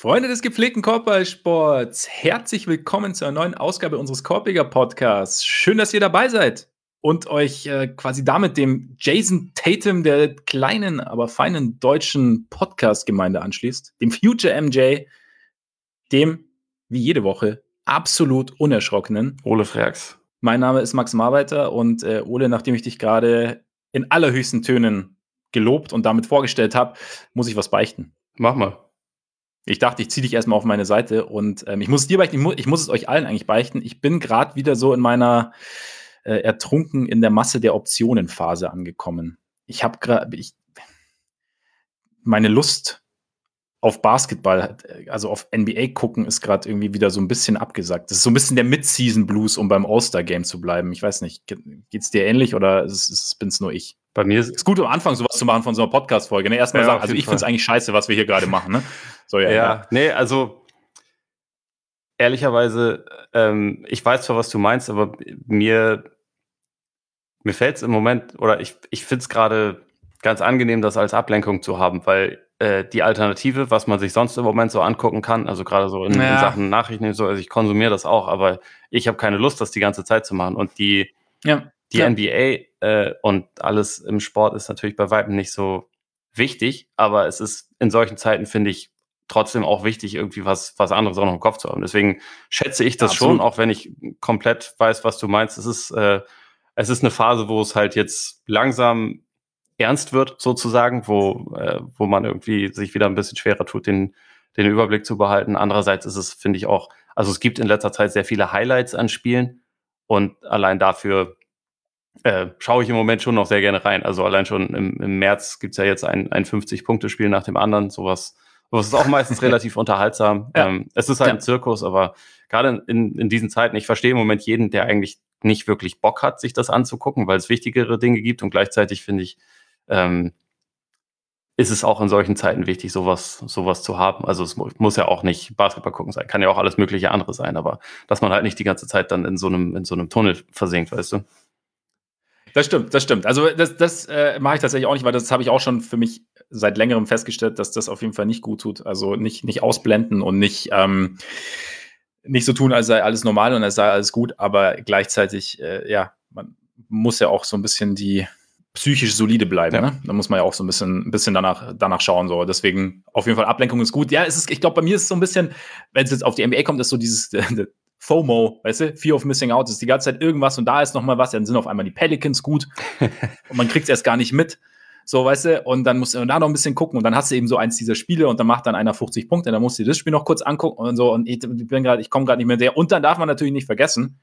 Freunde des gepflegten Korbballsports, herzlich willkommen zu einer neuen Ausgabe unseres Korbiger Podcasts. Schön, dass ihr dabei seid und euch quasi damit dem Jason Tatum der kleinen, aber feinen deutschen Podcast-Gemeinde anschließt. Dem Future MJ, dem, wie jede Woche, absolut unerschrockenen Ole Freaks. Mein Name ist Max Marbeiter und Ole, nachdem ich dich gerade in allerhöchsten Tönen gelobt und damit vorgestellt habe, muss ich was beichten. Mach mal. Ich dachte, ich ziehe dich erstmal auf meine Seite und ich muss es dir beichten, ich muss es euch allen eigentlich beichten. Ich bin gerade wieder so in meiner ertrunken in der Masse der Optionen-Phase angekommen. Ich habe gerade, meine Lust auf Basketball, also auf NBA gucken, ist gerade irgendwie wieder so ein bisschen abgesackt. Das ist so ein bisschen der Mid-Season-Blues, um beim All-Star-Game zu bleiben. Ich weiß nicht, geht's dir ähnlich oder bin's nur ich? Bei mir ist gut, am Anfang sowas zu machen von so einer Podcast-Folge. Ne? Erstmal sagen, also ich finde es eigentlich scheiße, was wir hier gerade machen. Ne? So, ja. Nee, also ehrlicherweise, ich weiß zwar, was du meinst, aber mir fällt es im Moment, oder ich finde es gerade ganz angenehm, das als Ablenkung zu haben, weil die Alternative, was man sich sonst im Moment so angucken kann, also gerade so in Sachen Nachrichten und so, also ich konsumiere das auch, aber ich habe keine Lust, das die ganze Zeit zu machen. Und die NBA und alles im Sport ist natürlich bei weitem nicht so wichtig, aber es ist in solchen Zeiten, finde ich, trotzdem auch wichtig, irgendwie was anderes auch noch im Kopf zu haben. Deswegen schätze ich das schon, auch wenn ich komplett weiß, was du meinst. Es ist eine Phase, wo es halt jetzt langsam ernst wird, sozusagen, wo man irgendwie sich wieder ein bisschen schwerer tut, den Überblick zu behalten. Andererseits ist es, finde ich auch, also es gibt in letzter Zeit sehr viele Highlights an Spielen und allein dafür schaue ich im Moment schon noch sehr gerne rein. Also allein schon im März gibt es ja jetzt ein 50-Punkte-Spiel nach dem anderen. Sowas ist auch meistens relativ unterhaltsam. Ja. Es ist halt ein Zirkus, aber gerade in diesen Zeiten, ich verstehe im Moment jeden, der eigentlich nicht wirklich Bock hat, sich das anzugucken, weil es wichtigere Dinge gibt. Und gleichzeitig finde ich, ist es auch in solchen Zeiten wichtig, sowas zu haben. Also es muss ja auch nicht Basketball gucken sein, kann ja auch alles mögliche andere sein, aber dass man halt nicht die ganze Zeit dann in so einem Tunnel versinkt, weißt du? Das stimmt. Also das mache ich tatsächlich auch nicht, weil das habe ich auch schon für mich seit längerem festgestellt, dass das auf jeden Fall nicht gut tut. Also nicht ausblenden und nicht so tun, als sei alles normal und als sei alles gut, aber gleichzeitig, man muss ja auch so ein bisschen die psychisch solide bleiben. Ja. Ne? Da muss man ja auch so ein bisschen danach schauen. So. Deswegen auf jeden Fall Ablenkung ist gut. Ja, ich glaube, bei mir ist es so ein bisschen, wenn es jetzt auf die NBA kommt, ist so dieses FOMO, weißt du, Fear of Missing Out, ist die ganze Zeit irgendwas und da ist noch mal was, dann sind auf einmal die Pelicans gut und man kriegt es erst gar nicht mit, so, weißt du, und dann musst du da noch ein bisschen gucken und dann hast du eben so eins dieser Spiele und dann macht dann einer 50 Punkte, dann musst du dir das Spiel noch kurz angucken und so und ich komme gerade nicht mehr der und dann darf man natürlich nicht vergessen,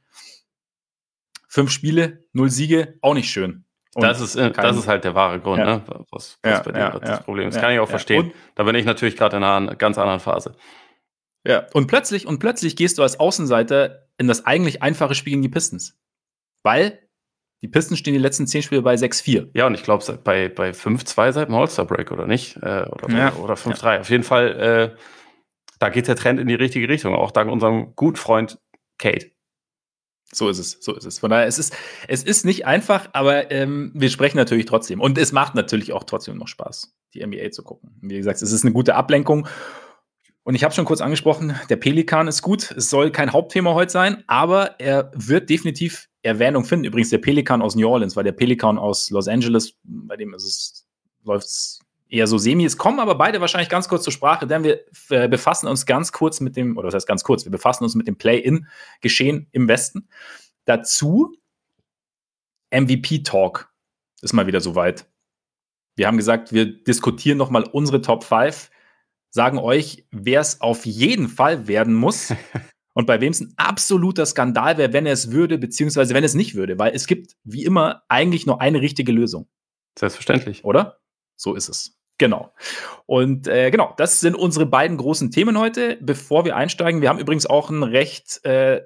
5 Spiele, 0 Siege, auch nicht schön. Das ist halt der wahre Grund, ne? Was bei dir das Problem ist. Das kann ich auch verstehen. Und da bin ich natürlich gerade in einer ganz anderen Phase. Ja, und plötzlich gehst du als Außenseiter in das eigentlich einfache Spiel gegen die Pistons. Weil die Pistons stehen die letzten 10 Spiele bei 6-4. Ja, und ich glaube, bei 5-2 seit dem All-Star-Break, oder nicht? Oder 5-3. Ja. Auf jeden Fall, da geht der Trend in die richtige Richtung, auch dank unserem guten Freund Kate. So ist es. Von daher, es ist nicht einfach, aber wir sprechen natürlich trotzdem. Und es macht natürlich auch trotzdem noch Spaß, die NBA zu gucken. Wie gesagt, es ist eine gute Ablenkung. Und ich habe schon kurz angesprochen, der Pelikan ist gut. Es soll kein Hauptthema heute sein, aber er wird definitiv Erwähnung finden. Übrigens der Pelikan aus New Orleans, weil der Pelikan aus Los Angeles, bei dem läuft es eher so semi. Es kommen aber beide wahrscheinlich ganz kurz zur Sprache, denn wir befassen uns ganz kurz mit dem, oder was heißt ganz kurz, wir befassen uns mit dem Play-In-Geschehen im Westen. Dazu MVP-Talk ist mal wieder soweit. Wir haben gesagt, wir diskutieren nochmal unsere Top 5, sagen euch, wer es auf jeden Fall werden muss und bei wem es ein absoluter Skandal wäre, wenn er es würde, beziehungsweise wenn es nicht würde, weil es gibt, wie immer, eigentlich nur eine richtige Lösung. Selbstverständlich. Oder? So ist es. Genau. Und das sind unsere beiden großen Themen heute. Bevor wir einsteigen, wir haben übrigens auch einen recht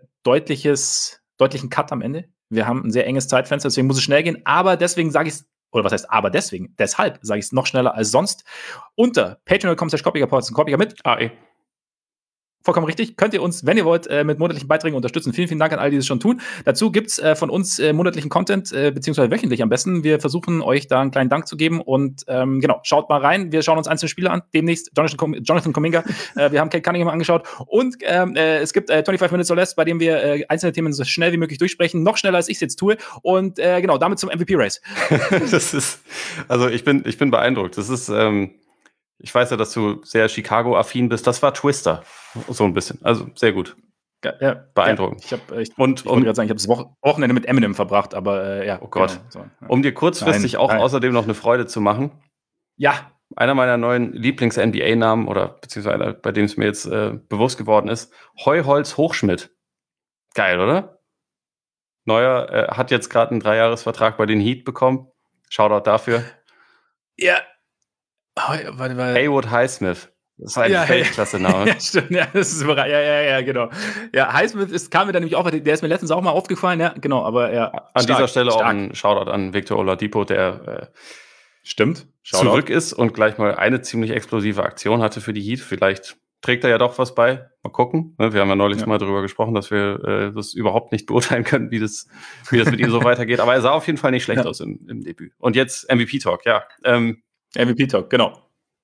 deutlichen Cut am Ende. Wir haben ein sehr enges Zeitfenster, deswegen muss es schnell gehen. Aber deswegen sage ich es, oder was heißt aber deswegen? Deshalb sage ich es noch schneller als sonst. Unter patreon.com/Korbiger mit AE. vollkommen richtig. Könnt ihr uns, wenn ihr wollt, mit monatlichen Beiträgen unterstützen. Vielen, vielen Dank an alle, die das schon tun. Dazu gibt's von uns monatlichen Content, beziehungsweise wöchentlich am besten. Wir versuchen, euch da einen kleinen Dank zu geben. Und genau, schaut mal rein. Wir schauen uns einzelne Spiele an. Demnächst Jonathan Kuminga. Wir haben Kate Cunningham angeschaut. Und es gibt 25 Minutes or Less, bei dem wir einzelne Themen so schnell wie möglich durchsprechen. Noch schneller, als ich es jetzt tue. Und genau, damit zum MVP-Race. Also ich bin beeindruckt. Das ist, ich weiß ja, dass du sehr Chicago-affin bist. Das war Twister. So ein bisschen. Also sehr gut. Ja, beeindruckend. Ja, ich wollte gerade sagen, ich habe das Wochenende mit Eminem verbracht, aber ja. Oh Gott. Genau, so, ja. Um dir kurzfristig außerdem noch eine Freude zu machen. Ja. Einer meiner neuen Lieblings-NBA-Namen, oder beziehungsweise einer, bei dem es mir jetzt bewusst geworden ist, Heuholz Hochschmidt. Geil, oder? Neuer hat jetzt gerade einen 3-Jahres-Vertrag bei den Heat bekommen. Shoutout dafür. Ja. Haywood Highsmith. Das ist ein Weltklasse-Name. Ja, stimmt, ja, das ist überraschend. Ja, genau. Ja, Highsmith kam mir dann nämlich auch, der ist mir letztens auch mal aufgefallen, ja, genau, aber ja. An dieser Stelle auch ein Shoutout an Victor Oladipo, der zurück ist und gleich mal eine ziemlich explosive Aktion hatte für die Heat. Vielleicht trägt er ja doch was bei. Mal gucken. Wir haben ja neulich mal darüber gesprochen, dass wir das überhaupt nicht beurteilen können, wie das mit ihm so weitergeht. Aber er sah auf jeden Fall nicht schlecht aus im Debüt. Und jetzt MVP-Talk, ja. MVP-Talk, genau.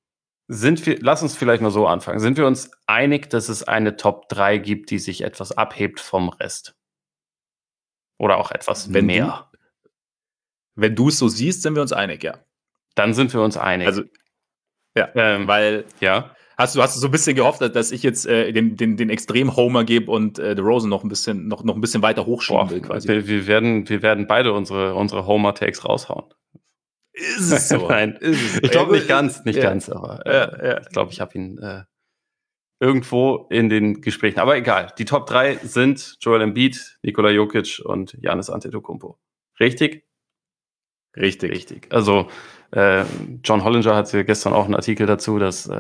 Lass uns vielleicht mal so anfangen. Sind wir uns einig, dass es eine Top 3 gibt, die sich etwas abhebt vom Rest? Oder auch etwas mehr? Wenn du es so siehst, sind wir uns einig, ja. Dann sind wir uns einig. Also, ja, weil, hast du so ein bisschen gehofft, dass ich jetzt den Extrem-Homer gebe und DeRozan noch ein bisschen weiter hochschieben will, quasi. Wir werden beide unsere Homer-Takes raushauen. Ist es so? Nein, ich glaube nicht ganz, aber ich glaube, ich habe ihn irgendwo in den Gesprächen. Aber egal, die Top 3 sind Joel Embiid, Nikola Jokic und Giannis Antetokounmpo. Richtig? Richtig. Also John Hollinger hatte gestern auch einen Artikel dazu, dass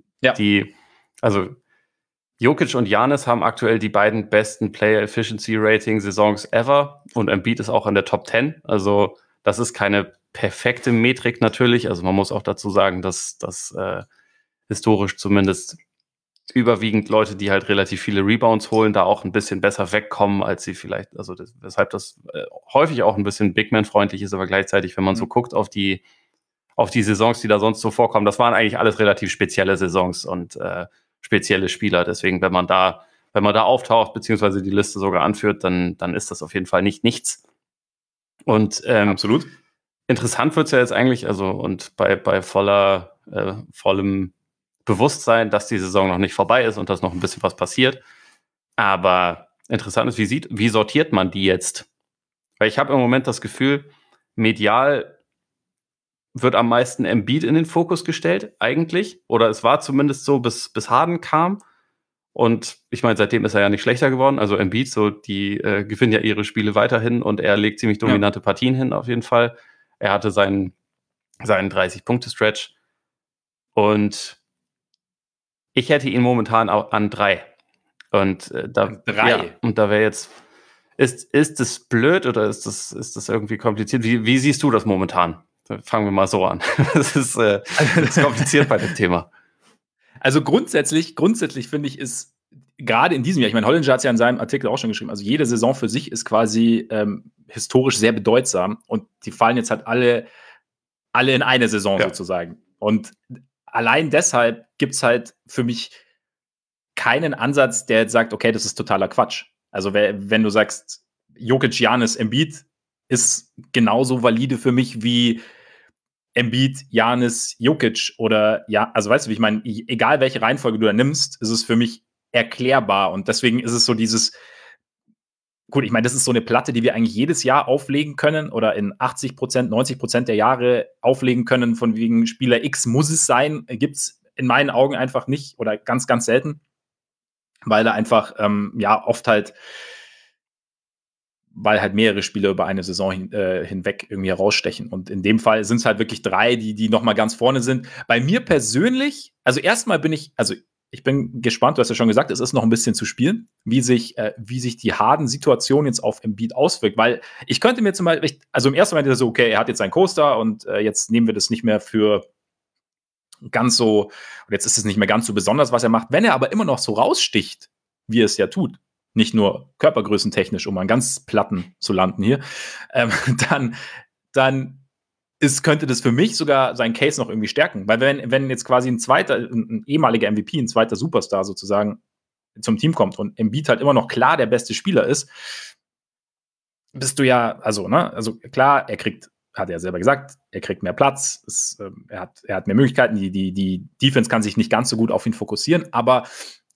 Jokic und Giannis haben aktuell die beiden besten Player Efficiency Rating Saisons ever und Embiid ist auch in der Top 10. Also das ist keine perfekte Metrik natürlich. Also man muss auch dazu sagen, dass das historisch zumindest überwiegend Leute, die halt relativ viele Rebounds holen, da auch ein bisschen besser wegkommen, als sie vielleicht, also weshalb das häufig auch ein bisschen Big-Man-freundlich ist, aber gleichzeitig, wenn man so guckt auf die Saisons, die da sonst so vorkommen, das waren eigentlich alles relativ spezielle Saisons und spezielle Spieler. Deswegen, wenn man da auftaucht, beziehungsweise die Liste sogar anführt, dann ist das auf jeden Fall nicht nichts. Und absolut. Interessant wird es ja jetzt eigentlich, also und bei vollem Bewusstsein, dass die Saison noch nicht vorbei ist und dass noch ein bisschen was passiert. Aber interessant ist, wie sortiert man die jetzt? Weil ich habe im Moment das Gefühl, medial wird am meisten Embiid in den Fokus gestellt, eigentlich. Oder es war zumindest so, bis Harden kam. Und ich meine, seitdem ist er ja nicht schlechter geworden. Also Embiid, so die gewinnen ja ihre Spiele weiterhin und er legt ziemlich dominante Partien hin, auf jeden Fall. Er hatte seinen 30-Punkte-Stretch. Und ich hätte ihn momentan auch an 3. Und da wäre jetzt, ist es blöd oder ist das irgendwie kompliziert? Wie siehst du das momentan? Fangen wir mal so an. Das ist kompliziert bei dem Thema. Also grundsätzlich finde ich, ist gerade in diesem Jahr, ich meine, Hollinger hat es ja in seinem Artikel auch schon geschrieben, also jede Saison für sich ist quasi historisch sehr bedeutsam und die fallen jetzt halt alle in eine Saison sozusagen. Und allein deshalb gibt es halt für mich keinen Ansatz, der jetzt sagt, okay, das ist totaler Quatsch. Also wenn du sagst, Jokic, Giannis, Embiid ist genauso valide für mich wie Embiid, Giannis, Jokic oder also weißt du, wie ich meine, egal welche Reihenfolge du da nimmst, ist es für mich erklärbar und deswegen ist es so dieses, gut, ich meine, das ist so eine Platte, die wir eigentlich jedes Jahr auflegen können oder in 80%, 90% der Jahre auflegen können, von wegen Spieler X muss es sein, gibt es in meinen Augen einfach nicht oder ganz, ganz selten, weil da einfach, oft halt, weil halt mehrere Spieler über eine Saison hinweg irgendwie herausstechen. Und in dem Fall sind es halt wirklich 3, die noch mal ganz vorne sind. Bei mir persönlich, also erstmal ich bin gespannt, du hast ja schon gesagt, es ist noch ein bisschen zu spielen, wie sich die Harden-Situation jetzt auf Embiid auswirkt, weil ich könnte mir zum Beispiel, also im ersten Moment so, okay, er hat jetzt seinen Coaster und jetzt nehmen wir das nicht mehr für ganz so, und jetzt ist es nicht mehr ganz so besonders, was er macht. Wenn er aber immer noch so raussticht, wie er es ja tut, nicht nur körpergrößentechnisch, um an ganz Platten zu landen hier, dann könnte das für mich sogar seinen Case noch irgendwie stärken. Weil wenn jetzt quasi ein ehemaliger MVP, ein zweiter Superstar sozusagen zum Team kommt und Embiid halt immer noch klar der beste Spieler ist, bist du ja, also klar, hat er selber gesagt, er kriegt mehr Platz, er hat mehr Möglichkeiten, die Defense kann sich nicht ganz so gut auf ihn fokussieren, aber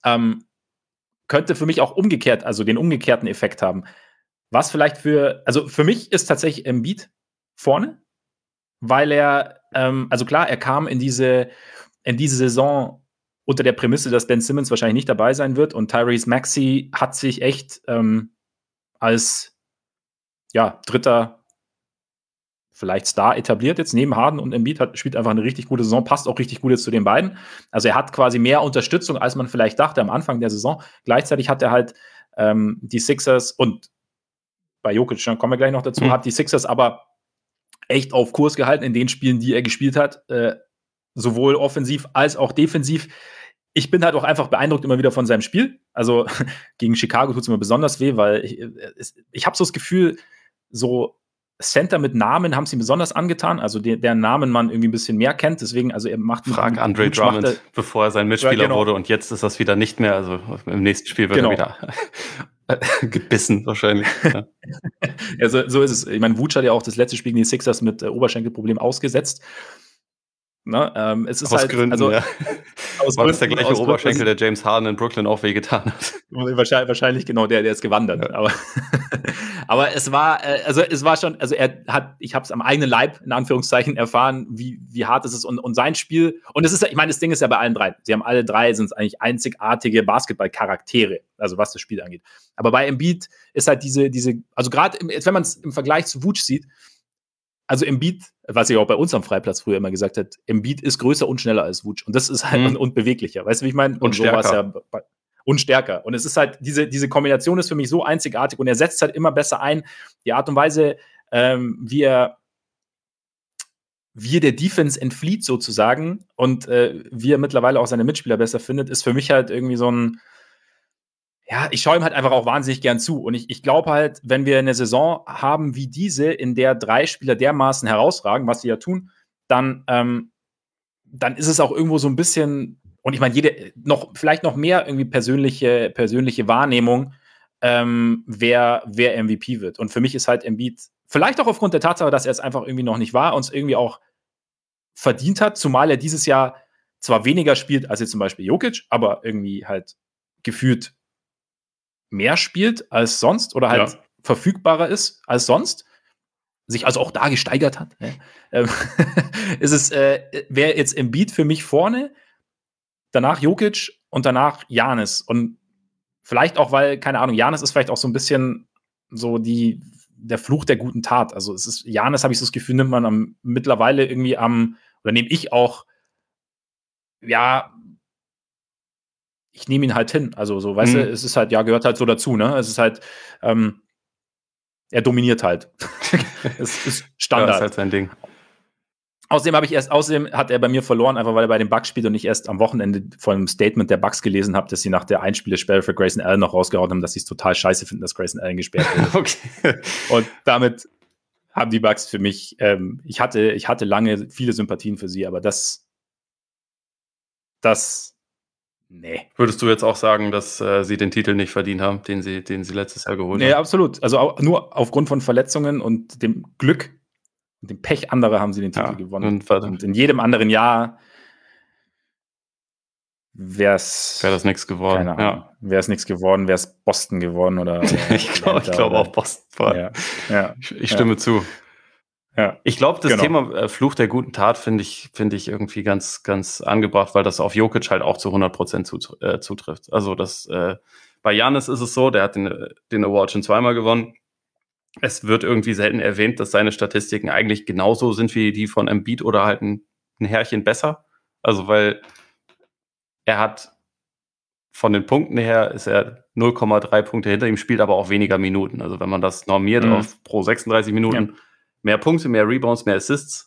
könnte für mich auch umgekehrt, also den umgekehrten Effekt haben. Was vielleicht also für mich ist tatsächlich Embiid vorne, weil er, also klar, er kam in diese Saison unter der Prämisse, dass Ben Simmons wahrscheinlich nicht dabei sein wird und Tyrese Maxey hat sich echt als dritter vielleicht Star etabliert jetzt neben Harden und Embiid spielt einfach eine richtig gute Saison, passt auch richtig gut jetzt zu den beiden. Also er hat quasi mehr Unterstützung, als man vielleicht dachte am Anfang der Saison. Gleichzeitig hat er halt die Sixers und bei Jokic, dann kommen wir gleich noch dazu, hat die Sixers aber echt auf Kurs gehalten in den Spielen, die er gespielt hat, sowohl offensiv als auch defensiv. Ich bin halt auch einfach beeindruckt immer wieder von seinem Spiel. Also gegen Chicago tut es mir besonders weh, weil ich habe so das Gefühl, so Center mit Namen haben es ihm besonders angetan, also deren Namen man irgendwie ein bisschen mehr kennt. Deswegen, also er macht. Frag Andre Drummond, bevor er sein Mitspieler wurde und jetzt ist das wieder nicht mehr. Also im nächsten Spiel wird er wieder gebissen wahrscheinlich. Ja, so ist es. Ich meine, Vooch hat ja auch das letzte Spiel gegen die Sixers mit Oberschenkelproblem ausgesetzt. Ne, es ist aus halt, Gründen, also, ja. War das der gleiche Oberschenkel, der James Harden in Brooklyn auch wehgetan hat? Wahrscheinlich genau, der ist gewandert. Ja. Aber es war schon, also ich habe es am eigenen Leib, in Anführungszeichen, erfahren, wie hart es ist und sein Spiel, und es ist, ich meine, das Ding ist ja bei allen drei, sie haben alle drei, sind eigentlich einzigartige Basketball-Charaktere, also was das Spiel angeht. Aber bei Embiid ist halt diese, also gerade, wenn man es im Vergleich zu Vooch sieht, also Embiid, was ich auch bei uns am Freiplatz früher immer gesagt habe, Embiid ist größer und schneller als Vooch. Und das ist halt und beweglicher. Weißt du, wie ich meine? Und stärker. Und stärker. Und es ist halt, diese Kombination ist für mich so einzigartig und er setzt halt immer besser ein. Die Art und Weise, wie er der Defense entflieht sozusagen und wie er mittlerweile auch seine Mitspieler besser findet, ist für mich halt irgendwie so ein, ja, ich schaue ihm halt einfach auch wahnsinnig gern zu. Und ich glaube halt, wenn wir eine Saison haben wie diese, in der 3 Spieler dermaßen herausragen, was sie ja tun, dann ist es auch irgendwo so ein bisschen, und ich meine, vielleicht noch mehr irgendwie persönliche Wahrnehmung, wer MVP wird. Und für mich ist halt Embiid, vielleicht auch aufgrund der Tatsache, dass er es einfach irgendwie noch nicht war, uns irgendwie auch verdient hat, zumal er dieses Jahr zwar weniger spielt als jetzt zum Beispiel Jokic, aber irgendwie halt gefühlt mehr spielt als sonst oder halt verfügbarer ist als sonst, sich also auch da gesteigert hat, wäre jetzt Embiid für mich vorne, danach Jokic und danach Giannis. Und vielleicht auch, weil, keine Ahnung, Giannis ist vielleicht auch so ein bisschen so der Fluch der guten Tat. Also Giannis, habe ich so das Gefühl, nimmt man mittlerweile irgendwie oder nehme ich auch, ich nehme ihn halt hin. Also so, weißt du, es ist halt, gehört halt so dazu, ne? Es ist halt, er dominiert halt. Es ist Standard. Das ist halt sein Ding. Außerdem hat er bei mir verloren, einfach weil er bei dem Bucks spielt und ich erst am Wochenende von einem Statement der Bucks gelesen habe, dass sie nach der Einspielersperre für Grayson Allen noch rausgehauen haben, dass sie es total scheiße finden, dass Grayson Allen gesperrt wurde. Okay. Und damit haben die Bucks für mich, ich hatte lange viele Sympathien für sie, aber nee. Würdest du jetzt auch sagen, dass sie den Titel nicht verdient haben, den sie letztes Jahr geholt haben? Nee, absolut. Also auch nur aufgrund von Verletzungen und dem Glück und dem Pech anderer haben sie den Titel gewonnen. Und in jedem anderen Jahr wäre das nichts geworden. Keine Ahnung. Wäre es nichts geworden, wäre es Boston geworden oder ich glaube auch Boston. Ja. Ich stimme zu. Ja. Ich glaube, das Thema Fluch der guten Tat finde ich irgendwie ganz, ganz angebracht, weil das auf Jokic halt auch zu 100% zutrifft. Also bei Giannis ist es so, der hat den Award schon zweimal gewonnen. Es wird irgendwie selten erwähnt, dass seine Statistiken eigentlich genauso sind wie die von Embiid oder halt ein Härchen besser. Also weil er hat von den Punkten her ist er 0,3 Punkte hinter ihm, spielt aber auch weniger Minuten. Also wenn man das normiert auf pro 36 Minuten, mehr Punkte, mehr Rebounds, mehr Assists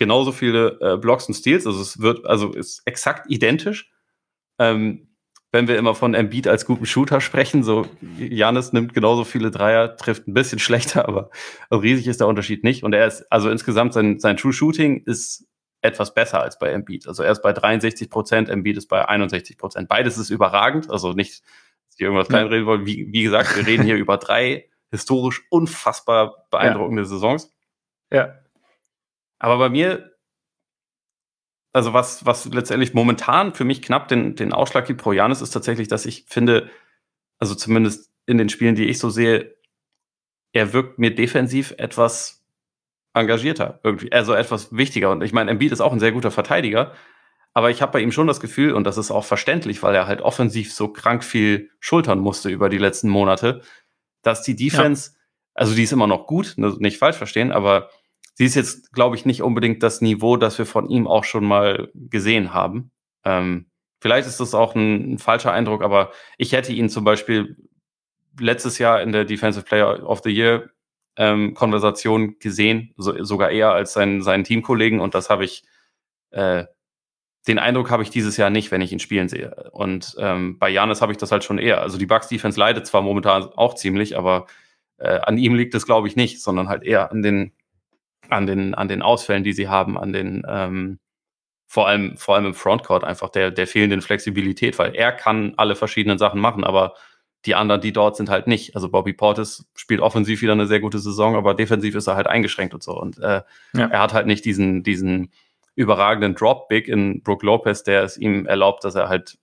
genauso viele Blocks und Steals, also ist exakt identisch. Wenn wir immer von Embiid als guten Shooter sprechen, so Giannis nimmt genauso viele Dreier, trifft ein bisschen schlechter, aber riesig ist der Unterschied nicht. Und er ist, also insgesamt sein True Shooting ist etwas besser als bei Embiid. Also er ist bei 63%, Embiid ist bei 61%. Beides ist überragend, also nicht, dass ich irgendwas kleinreden wollen. Wie gesagt, wir reden hier über 3 historisch unfassbar beeindruckende Saisons. Ja. Aber bei mir, also was letztendlich momentan für mich knapp den Ausschlag gibt pro Giannis, ist tatsächlich, dass ich finde, also zumindest in den Spielen, die ich so sehe, er wirkt mir defensiv etwas engagierter irgendwie, also etwas wichtiger. Und ich meine, Embiid ist auch ein sehr guter Verteidiger, aber ich habe bei ihm schon das Gefühl, und das ist auch verständlich, weil er halt offensiv so krank viel schultern musste über die letzten Monate, dass die Defense, also die ist immer noch gut, nicht falsch verstehen, aber sie ist jetzt, glaube ich, nicht unbedingt das Niveau, das wir von ihm auch schon mal gesehen haben. Vielleicht ist das auch ein falscher Eindruck, aber ich hätte ihn zum Beispiel letztes Jahr in der Defensive Player of the Year Konversation gesehen, sogar eher als seinen Teamkollegen, und das habe ich, den Eindruck habe ich dieses Jahr nicht, wenn ich ihn spielen sehe. Und bei Giannis habe ich das halt schon eher. Also die Bucks-Defense leidet zwar momentan auch ziemlich, aber an ihm liegt es, glaube ich, nicht, sondern halt eher an den Ausfällen, die sie haben, an den vor allem im Frontcourt einfach der fehlenden Flexibilität, weil er kann alle verschiedenen Sachen machen, aber die anderen, die dort sind, halt nicht. Also Bobby Portis spielt offensiv wieder eine sehr gute Saison, aber defensiv ist er halt eingeschränkt und so. Und er hat halt nicht diesen überragenden Drop-Big in Brook Lopez, der es ihm erlaubt, dass er halt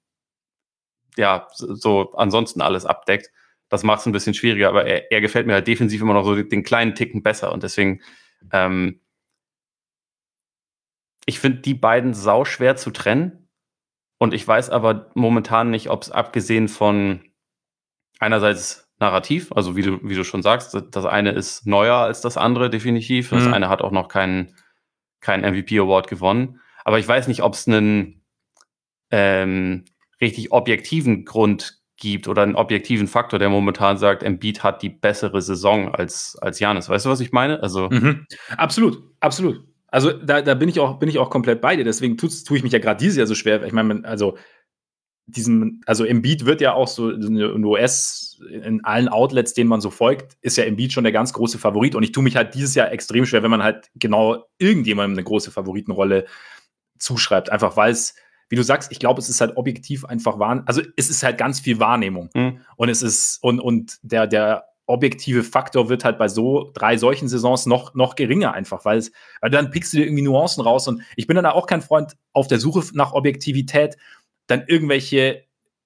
so ansonsten alles abdeckt. Das macht es ein bisschen schwieriger, aber er gefällt mir halt defensiv immer noch so den kleinen Ticken besser. Und deswegen ich finde die beiden sauschwer zu trennen. Und ich weiß aber momentan nicht, ob es abgesehen von einerseits Narrativ, also wie du schon sagst, das eine ist neuer als das andere, definitiv. Das eine hat auch noch keinen MVP-Award gewonnen. Aber ich weiß nicht, ob es einen richtig objektiven Grund gibt oder einen objektiven Faktor, der momentan sagt, Embiid hat die bessere Saison als Giannis. Weißt du, was ich meine? Also Absolut. Also da bin ich auch komplett bei dir. Deswegen tue ich mich ja gerade dieses Jahr so schwer. Ich meine, also Embiid wird ja auch so in US, in allen Outlets, denen man so folgt, ist ja Embiid schon der ganz große Favorit. Und ich tue mich halt dieses Jahr extrem schwer, wenn man halt genau irgendjemandem eine große Favoritenrolle zuschreibt. Einfach weil es, wie du sagst, ich glaube, es ist halt objektiv einfach also es ist halt ganz viel Wahrnehmung. Und es ist, und der objektive Faktor wird halt bei so 3 solchen Saisons noch geringer einfach, weil dann pickst du dir irgendwie Nuancen raus. Und ich bin dann auch kein Freund auf der Suche nach Objektivität, dann irgendwelche,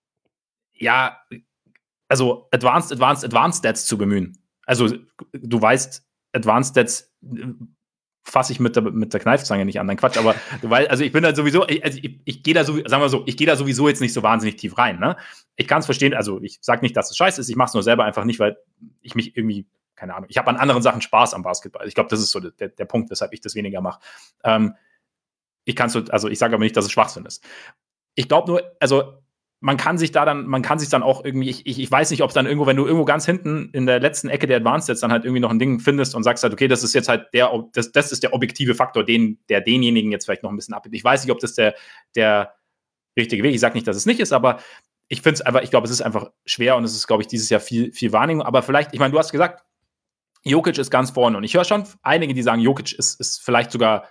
also Advanced Stats zu bemühen. Also du weißt, Advanced Stats fasse ich mit der Kneifzange nicht an, nein, Quatsch, aber du weißt, also ich bin da sowieso, ich gehe da sowieso, sagen wir so, ich gehe da sowieso jetzt nicht so wahnsinnig tief rein, ne? Ich kann es verstehen, also ich sage nicht, dass es scheiße ist, ich mache es nur selber einfach nicht, weil ich mich irgendwie, keine Ahnung, ich habe an anderen Sachen Spaß am Basketball. Ich glaube, das ist so der Punkt, weshalb ich das weniger mache. Ich sage aber nicht, dass es Schwachsinn ist. Ich glaube nur, also man kann sich dann auch irgendwie, ich weiß nicht, ob es dann irgendwo, wenn du irgendwo ganz hinten in der letzten Ecke der Advanced jetzt dann halt irgendwie noch ein Ding findest und sagst halt, okay, das ist jetzt halt das ist der objektive Faktor, der denjenigen jetzt vielleicht noch ein bisschen abgibt. Ich weiß nicht, ob das der richtige Weg ist. Ich sage nicht, dass es nicht ist, aber ich finde es einfach, ich glaube, es ist einfach schwer und es ist, glaube ich, dieses Jahr viel, viel Wahrnehmung. Aber vielleicht, ich meine, du hast gesagt, Jokic ist ganz vorne und ich höre schon einige, die sagen, Jokic ist vielleicht sogar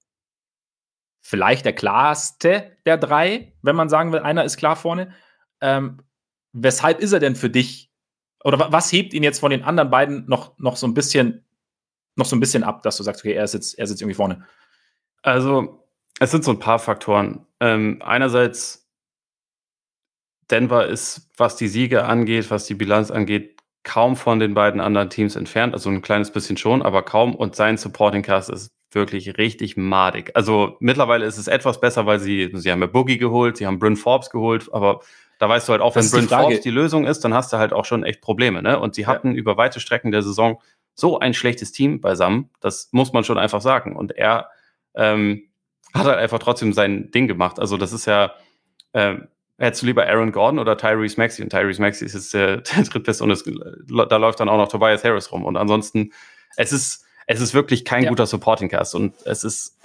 der klarste der 3, wenn man sagen will, einer ist klar vorne. Weshalb ist er denn für dich, oder was hebt ihn jetzt von den anderen beiden noch so ein bisschen ab, dass du sagst, okay, er ist jetzt irgendwie vorne? Also, es sind so ein paar Faktoren. Einerseits, Denver ist, was die Siege angeht, was die Bilanz angeht, kaum von den beiden anderen Teams entfernt. Also ein kleines bisschen schon, aber kaum. Und sein Supporting Cast ist wirklich richtig madig. Also mittlerweile ist es etwas besser, weil sie haben ja Boogie geholt, sie haben Bryn Forbes geholt, aber da weißt du halt auch, wenn Bryn Forbes die Lösung ist, dann hast du halt auch schon echt Probleme, ne? Und sie hatten über weite Strecken der Saison so ein schlechtes Team beisammen, das muss man schon einfach sagen. Und er hat halt einfach trotzdem sein Ding gemacht. Also das ist ja, hättest du lieber Aaron Gordon oder Tyrese Maxey? Und Tyrese Maxey ist jetzt der drittbeste und da läuft dann auch noch Tobias Harris rum. Und ansonsten, es ist es ist wirklich kein guter Supporting Cast und es ist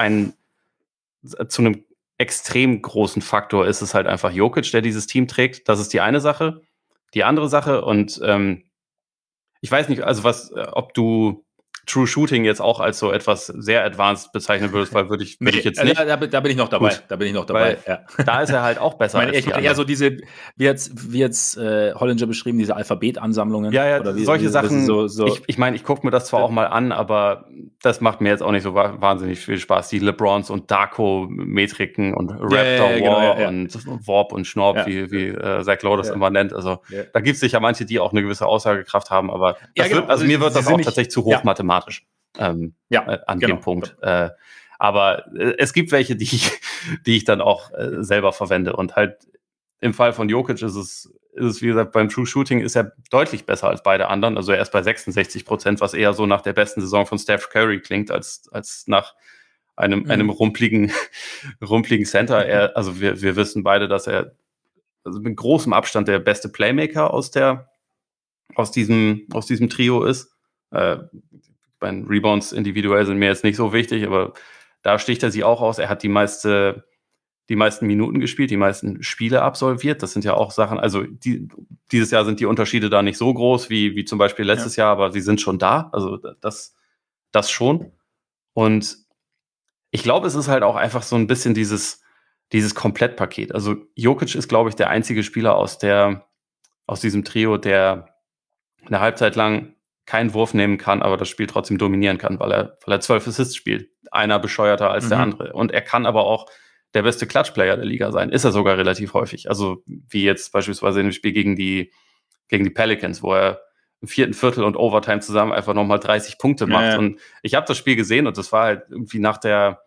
zu einem extrem großen Faktor ist es halt einfach Jokic, der dieses Team trägt. Das ist die eine Sache. Die andere Sache und ich weiß nicht, also ob du True Shooting jetzt auch als so etwas sehr advanced bezeichnen würdest, weil würde ich jetzt nicht. Da bin ich noch dabei. Gut, da bin ich noch dabei. Da ist er halt auch besser. Ich meine eher so diese, wie jetzt Hollinger beschrieben, diese Alphabetansammlungen. Ja, oder solche Sachen. So ich meine, ich gucke mir das zwar auch mal an, aber das macht mir jetzt auch nicht so wahnsinnig viel Spaß. Die LeBrons und Darko-Metriken und Raptor War und Warp und Schnorp, wie Zach Lowe das immer nennt. Also da gibt es sicher manche, die auch eine gewisse Aussagegeschaft haben, aber mir wird das auch tatsächlich zu hoch mathematisch an dem Punkt. Aber es gibt welche, die ich dann auch selber verwende. Und halt im Fall von Jokic ist es, wie gesagt, beim True Shooting ist er deutlich besser als beide anderen. Also er ist bei 66%, was eher so nach der besten Saison von Steph Curry klingt, als nach einem rumpligen Center. Also wir wissen beide, dass er mit großem Abstand der beste Playmaker aus diesem Trio ist. Bei Rebounds individuell sind mir jetzt nicht so wichtig, aber da sticht er sie auch aus. Er hat die meisten Minuten gespielt, die meisten Spiele absolviert. Das sind ja auch Sachen, also dieses Jahr sind die Unterschiede da nicht so groß wie zum Beispiel letztes Jahr, aber sie sind schon da. Also das schon. Und ich glaube, es ist halt auch einfach so ein bisschen dieses Komplettpaket. Also Jokic ist, glaube ich, der einzige Spieler aus diesem Trio, der eine Halbzeit lang keinen Wurf nehmen kann, aber das Spiel trotzdem dominieren kann, weil er 12 Assists spielt. Einer bescheuerter als der andere. Und er kann aber auch der beste Clutch-Player der Liga sein. Ist er sogar relativ häufig. Also wie jetzt beispielsweise in dem Spiel gegen die Pelicans, wo er im 4. Viertel und Overtime zusammen einfach nochmal 30 Punkte macht. Ja. Und ich habe das Spiel gesehen und das war halt irgendwie nach der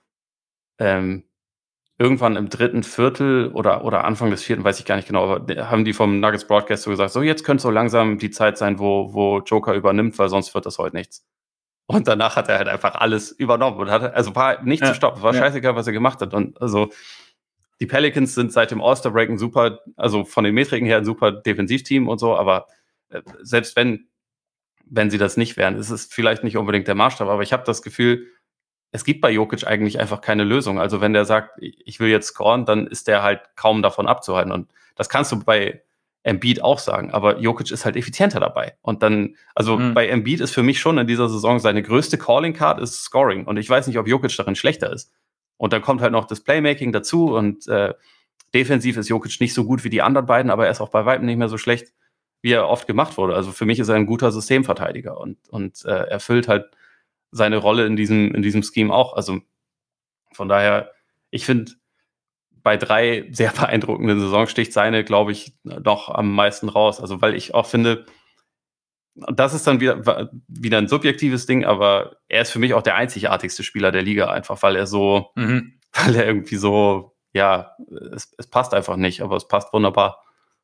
irgendwann im 3. Viertel oder Anfang des 4., weiß ich gar nicht genau, aber haben die vom Nuggets Broadcast so gesagt, so jetzt könnte so langsam die Zeit sein, wo Joker übernimmt, weil sonst wird das heute nichts. Und danach hat er halt einfach alles übernommen und war nicht zu stoppen. War scheißegal, was er gemacht hat. Und also die Pelicans sind seit dem All-Star-Break ein super, also von den Metriken her ein super Defensivteam und so, aber selbst wenn sie das nicht wären, ist es vielleicht nicht unbedingt der Maßstab, aber ich habe das Gefühl, es gibt bei Jokic eigentlich einfach keine Lösung. Also wenn der sagt, ich will jetzt scoren, dann ist der halt kaum davon abzuhalten. Und das kannst du bei Embiid auch sagen, aber Jokic ist halt effizienter dabei. Und dann, bei Embiid ist für mich schon in dieser Saison seine größte Calling-Card ist Scoring. Und ich weiß nicht, ob Jokic darin schlechter ist. Und dann kommt halt noch das Playmaking dazu und defensiv ist Jokic nicht so gut wie die anderen beiden, aber er ist auch bei weitem nicht mehr so schlecht, wie er oft gemacht wurde. Also für mich ist er ein guter Systemverteidiger und erfüllt halt seine Rolle in diesem Scheme auch. Also von daher, ich finde, bei 3 sehr beeindruckenden Saisons sticht seine, glaube ich, noch am meisten raus. Also weil ich auch finde, das ist dann wieder ein subjektives Ding, aber er ist für mich auch der einzigartigste Spieler der Liga, einfach weil er so, weil er irgendwie so, ja, es passt einfach nicht, aber es passt wunderbar.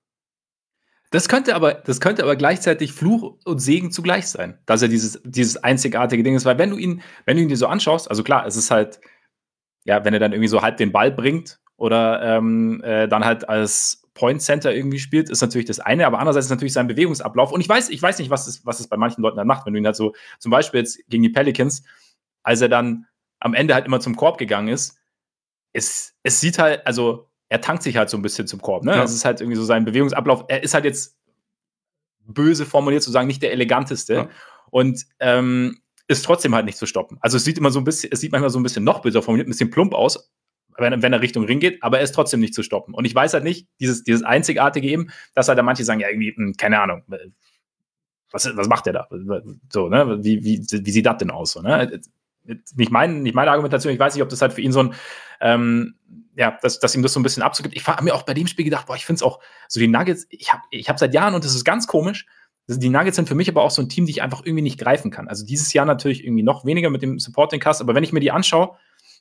Das könnte aber gleichzeitig Fluch und Segen zugleich sein, dass er dieses einzigartige Ding ist, weil wenn du ihn dir so anschaust, also klar, es ist halt, ja, wenn er dann irgendwie so halb den Ball bringt oder dann halt als Point Center irgendwie spielt, ist natürlich das eine, aber andererseits ist natürlich sein Bewegungsablauf und ich weiß nicht, was es bei manchen Leuten dann macht, wenn du ihn halt so, zum Beispiel jetzt gegen die Pelicans, als er dann am Ende halt immer zum Korb gegangen ist, es sieht halt, also er tankt sich halt so ein bisschen zum Korb, ne? Ja. Das ist halt irgendwie so sein Bewegungsablauf. Er ist halt jetzt böse formuliert zu sagen, nicht der eleganteste und ist trotzdem halt nicht zu stoppen. Also es sieht manchmal so ein bisschen noch böser formuliert, ein bisschen plump aus, wenn er Richtung Ring geht, aber er ist trotzdem nicht zu stoppen. Und ich weiß halt nicht, dieses Einzigartige eben, dass halt da manche sagen, ja irgendwie, keine Ahnung, was macht der da? So, ne? Wie sieht das denn aus? So, ne? Nicht meine Argumentation, ich weiß nicht, ob das halt für ihn so ein dass ihm das so ein bisschen abzugibt. Ich habe mir auch bei dem Spiel gedacht, ich finde es auch, so die Nuggets, ich hab seit Jahren, und das ist ganz komisch, die Nuggets sind für mich aber auch so ein Team, die ich einfach irgendwie nicht greifen kann. Also dieses Jahr natürlich irgendwie noch weniger mit dem Supporting Cast, aber wenn ich mir die anschaue,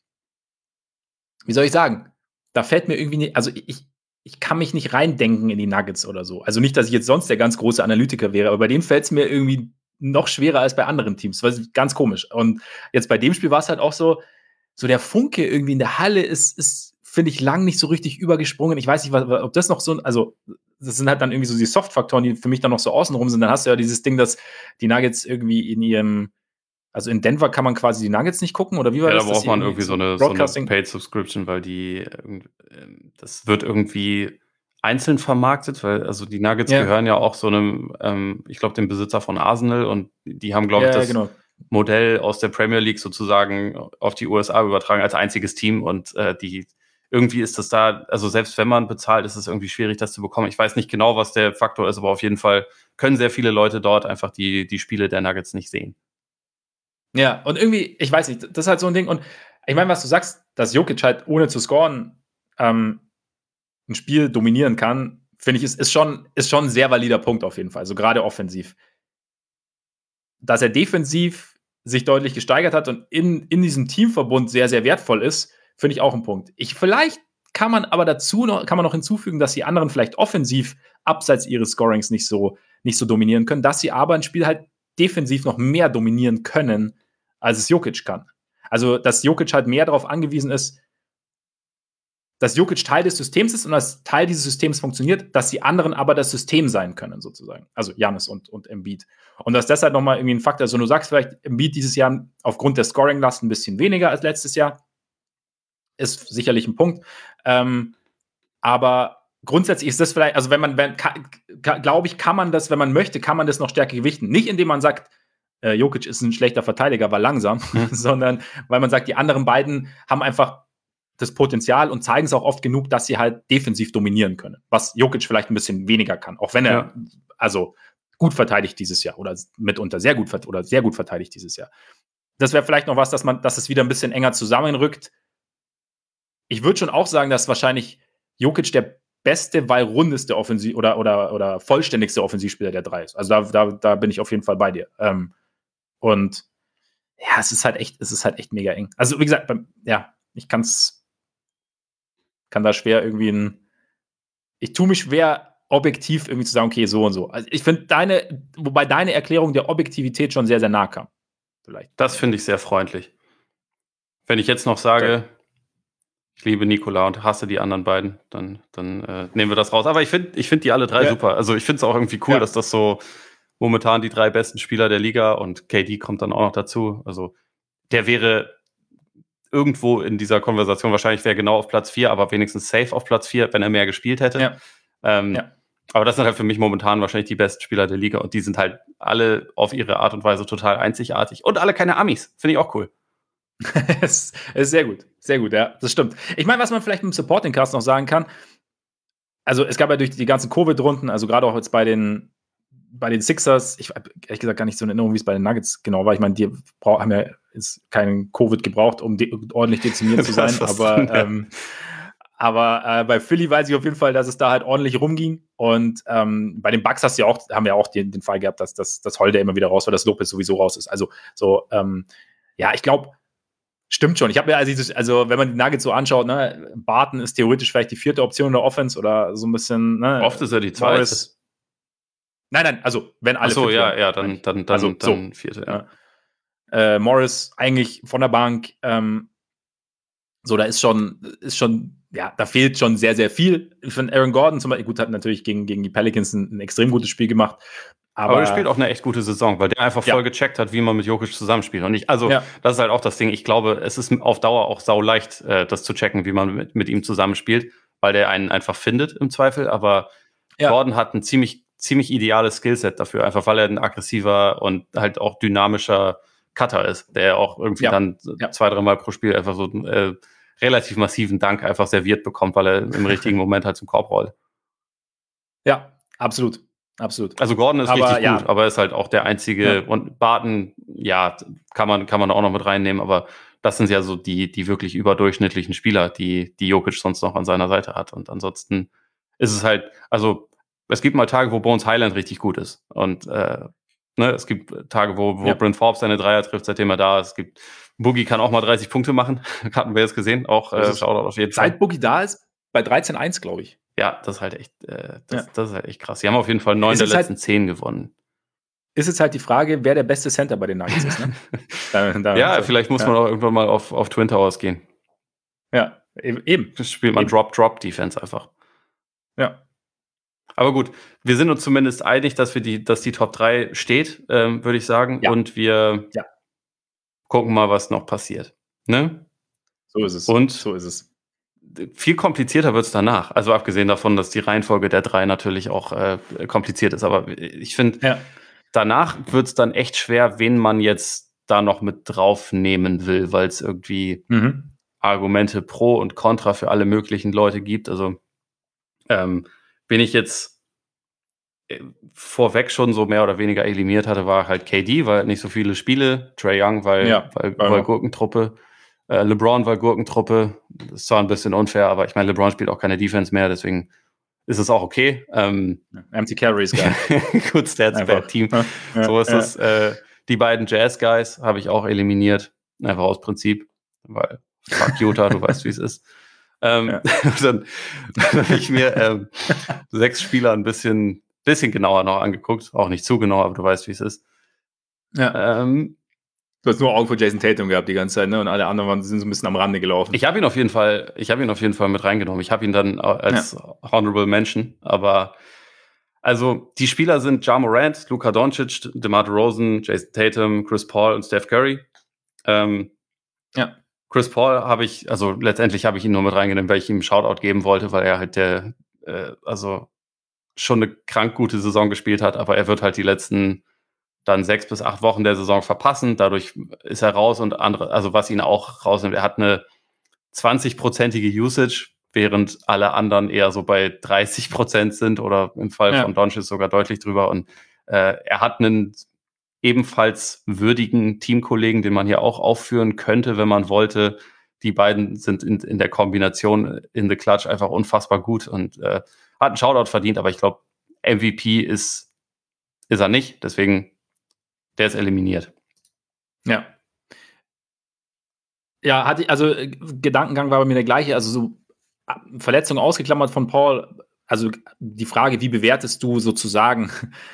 wie soll ich sagen, da fällt mir irgendwie nicht, also ich kann mich nicht reindenken in die Nuggets oder so. Also nicht, dass ich jetzt sonst der ganz große Analytiker wäre, aber bei dem fällt es mir irgendwie noch schwerer als bei anderen Teams. Das ist ganz komisch. Und jetzt bei dem Spiel war es halt auch so der Funke irgendwie in der Halle ist finde ich, lang nicht so richtig übergesprungen. Ich weiß nicht, ob das noch so, also das sind halt dann irgendwie so die Soft-Faktoren, die für mich dann noch so außenrum sind. Dann hast du ja dieses Ding, dass die Nuggets irgendwie in ihrem Also in Denver kann man quasi die Nuggets nicht gucken, oder wie war das? Da braucht man irgendwie so eine Paid-Subscription, weil das wird irgendwie einzeln vermarktet, weil also die Nuggets gehören ja auch so einem, ich glaube, dem Besitzer von Arsenal, und die haben, glaube ich, das Modell aus der Premier League sozusagen auf die USA übertragen als einziges Team, und irgendwie ist das da, also selbst wenn man bezahlt, ist es irgendwie schwierig, das zu bekommen. Ich weiß nicht genau, was der Faktor ist, aber auf jeden Fall können sehr viele Leute dort einfach die Spiele der Nuggets nicht sehen. Ja, und irgendwie, ich weiß nicht, das ist halt so ein Ding. Und ich meine, was du sagst, dass Jokic halt ohne zu scoren ein Spiel dominieren kann, finde ich, ist schon ein sehr valider Punkt auf jeden Fall. Also gerade offensiv. Dass er defensiv sich deutlich gesteigert hat und in diesem Teamverbund sehr, sehr wertvoll ist, finde ich auch ein Punkt. Vielleicht kann man aber noch hinzufügen, dass die anderen vielleicht offensiv abseits ihres Scorings nicht so dominieren können, dass sie aber ein Spiel halt defensiv noch mehr dominieren können, als es Jokic kann. Also, dass Jokic halt mehr darauf angewiesen ist, dass Jokic Teil des Systems ist und als Teil dieses Systems funktioniert, dass die anderen aber das System sein können, sozusagen. Also Giannis und Embiid. Und dass das halt nochmal irgendwie ein Faktor ist. Also du sagst vielleicht, Embiid dieses Jahr aufgrund der Scoring-Last ein bisschen weniger als letztes Jahr. Ist sicherlich ein Punkt. Aber grundsätzlich ist das vielleicht, also glaube ich, kann man das, wenn man möchte, kann man das noch stärker gewichten. Nicht indem man sagt, Jokic ist ein schlechter Verteidiger, war langsam, sondern weil man sagt, die anderen beiden haben einfach das Potenzial und zeigen es auch oft genug, dass sie halt defensiv dominieren können. Was Jokic vielleicht ein bisschen weniger kann, auch wenn er also gut verteidigt dieses Jahr oder mitunter sehr gut verteidigt dieses Jahr. Das wäre vielleicht noch was, dass es wieder ein bisschen enger zusammenrückt. Ich würde schon auch sagen, dass wahrscheinlich Jokic der beste, weil rundeste Offensiv oder vollständigste Offensivspieler der drei ist. Also da bin ich auf jeden Fall bei dir. Und ja, es ist halt echt mega eng. Also wie gesagt, ich kann da schwer irgendwie ich tue mich schwer, objektiv irgendwie zu sagen, okay, so und so. Also ich finde wobei deine Erklärung der Objektivität schon sehr, sehr nah kam. Vielleicht. Das finde ich sehr freundlich. Wenn ich jetzt noch sage, ich liebe Nikola und hasse die anderen beiden, dann nehmen wir das raus. Aber ich finde die alle drei super. Also ich finde es auch irgendwie cool, dass das so momentan die 3 besten Spieler der Liga, und KD kommt dann auch noch dazu. Also der wäre irgendwo in dieser Konversation, wahrscheinlich wäre genau auf Platz 4, aber wenigstens safe auf Platz 4, wenn er mehr gespielt hätte. Aber das sind halt für mich momentan wahrscheinlich die besten Spieler der Liga, und die sind halt alle auf ihre Art und Weise total einzigartig. Und alle keine Amis. Finde ich auch cool. Es ist sehr gut. Sehr gut, ja. Das stimmt. Ich meine, was man vielleicht mit dem Supporting Cast noch sagen kann, also es gab ja durch die ganzen Covid-Runden, also gerade auch jetzt bei den Sixers, ich habe ehrlich gesagt gar nicht so eine Erinnerung, wie es bei den Nuggets genau war. Ich meine, die haben ja jetzt keinen Covid gebraucht, um ordentlich dezimiert zu sein. Aber bei Philly weiß ich auf jeden Fall, dass es da halt ordentlich rumging. Und bei den Bucks haben wir auch den Fall gehabt, dass das Holiday immer wieder raus war, dass Lopez sowieso raus ist. Also so, ich glaube, stimmt schon. Ich habe ja, also wenn man die Nuggets so anschaut, ne, Barton ist theoretisch vielleicht die 4. Option der Offense oder so ein bisschen. Ne, oft ist er die 2. Nein, also wenn alle. Achso, dann 4. Ja. Morris eigentlich von der Bank. So, da ist schon, da fehlt schon sehr, sehr viel. Ich finde, Aaron Gordon zum Beispiel, gut, hat natürlich gegen die Pelicans ein extrem gutes Spiel gemacht. Aber er spielt auch eine echt gute Saison, weil der einfach voll gecheckt hat, wie man mit Jokic zusammenspielt. Und das ist halt auch das Ding. Ich glaube, es ist auf Dauer auch sauleicht, das zu checken, wie man mit ihm zusammenspielt, weil der einen einfach findet im Zweifel. Aber Gordon hat ein ziemlich ideales Skillset dafür, einfach weil er ein aggressiver und halt auch dynamischer Cutter ist, der auch irgendwie dann 2-3 Mal pro Spiel einfach so einen relativ massiven Dank einfach serviert bekommt, weil er im richtigen Moment halt zum Korb rollt. Ja, absolut. Also Gordon ist richtig gut, aber er ist halt auch der einzige, und Barton, kann man auch noch mit reinnehmen, aber das sind ja so die wirklich überdurchschnittlichen Spieler, die Jokic sonst noch an seiner Seite hat. Und ansonsten ist es halt, also es gibt mal Tage, wo Bones Highland richtig gut ist, und es gibt Tage, wo Bryn Forbes seine Dreier trifft, seitdem er da ist. Es gibt Boogie kann auch mal 30 Punkte machen, hatten wir jetzt gesehen, auch Shoutout auf jeden Fall. Seit Boogie da ist, bei 13-1, glaube ich. Ja, das ist halt echt, das ist halt echt krass. Sie haben auf jeden Fall 9 der letzten 10 gewonnen. Ist jetzt halt die Frage, wer der beste Center bei den Nuggets ist, ne? Vielleicht muss man auch irgendwann mal auf Twin Towers gehen. Ja, eben. Das spielt man Drop-Defense einfach. Ja. Aber gut, wir sind uns zumindest einig, dass die Top 3 steht, würde ich sagen. Ja. Und wir gucken mal, was noch passiert. Ne? So ist es. Und so ist es. Viel komplizierter wird es danach. Also abgesehen davon, dass die Reihenfolge der 3 natürlich auch kompliziert ist. Aber ich finde, danach wird es dann echt schwer, wen man jetzt da noch mit draufnehmen will, weil es irgendwie Argumente pro und contra für alle möglichen Leute gibt. Also bin ich jetzt vorweg schon so mehr oder weniger eliminiert hatte, war halt KD, weil nicht so viele Spiele, Trae Young, weil Gurkentruppe, LeBron war Gurkentruppe. Das ist zwar ein bisschen unfair, aber ich meine, LeBron spielt auch keine Defense mehr, deswegen ist es auch okay. Empty Calories, geil. Good Stats, Bad Team. So ist es. Die beiden Jazz-Guys habe ich auch eliminiert, einfach aus Prinzip, weil fuck Utah, du weißt, wie es ist. Dann habe ich mir 6 Spieler ein bisschen genauer noch angeguckt. Auch nicht zu genau, aber du weißt, wie es ist. Ja. Du hast nur Augen für Jason Tatum gehabt die ganze Zeit, ne? Und alle anderen sind so ein bisschen am Rande gelaufen. Ich habe ihn auf jeden Fall mit reingenommen. Ich habe ihn dann als Honorable Mention. Aber also die Spieler sind Ja Morant, Luka Doncic, DeMar DeRozan, Jason Tatum, Chris Paul und Steph Curry. Chris Paul letztendlich habe ich ihn nur mit reingenommen, weil ich ihm einen Shoutout geben wollte, weil er halt schon eine krank gute Saison gespielt hat, aber er wird halt die letzten dann 6 bis 8 Wochen der Saison verpassen. Dadurch ist er raus und andere, also was ihn auch rausnimmt, er hat eine 20-prozentige Usage, während alle anderen eher so bei 30% sind oder im Fall von Doncic sogar deutlich drüber. Und er hat einen ebenfalls würdigen Teamkollegen, den man hier auch aufführen könnte, wenn man wollte. Die beiden sind in der Kombination in the Clutch einfach unfassbar gut und hat einen Shoutout verdient, aber ich glaube, MVP ist er nicht, deswegen der ist eliminiert. Ja. Ja, Gedankengang war bei mir der gleiche, also so Verletzung ausgeklammert von Paul, also die Frage, wie bewertest du sozusagen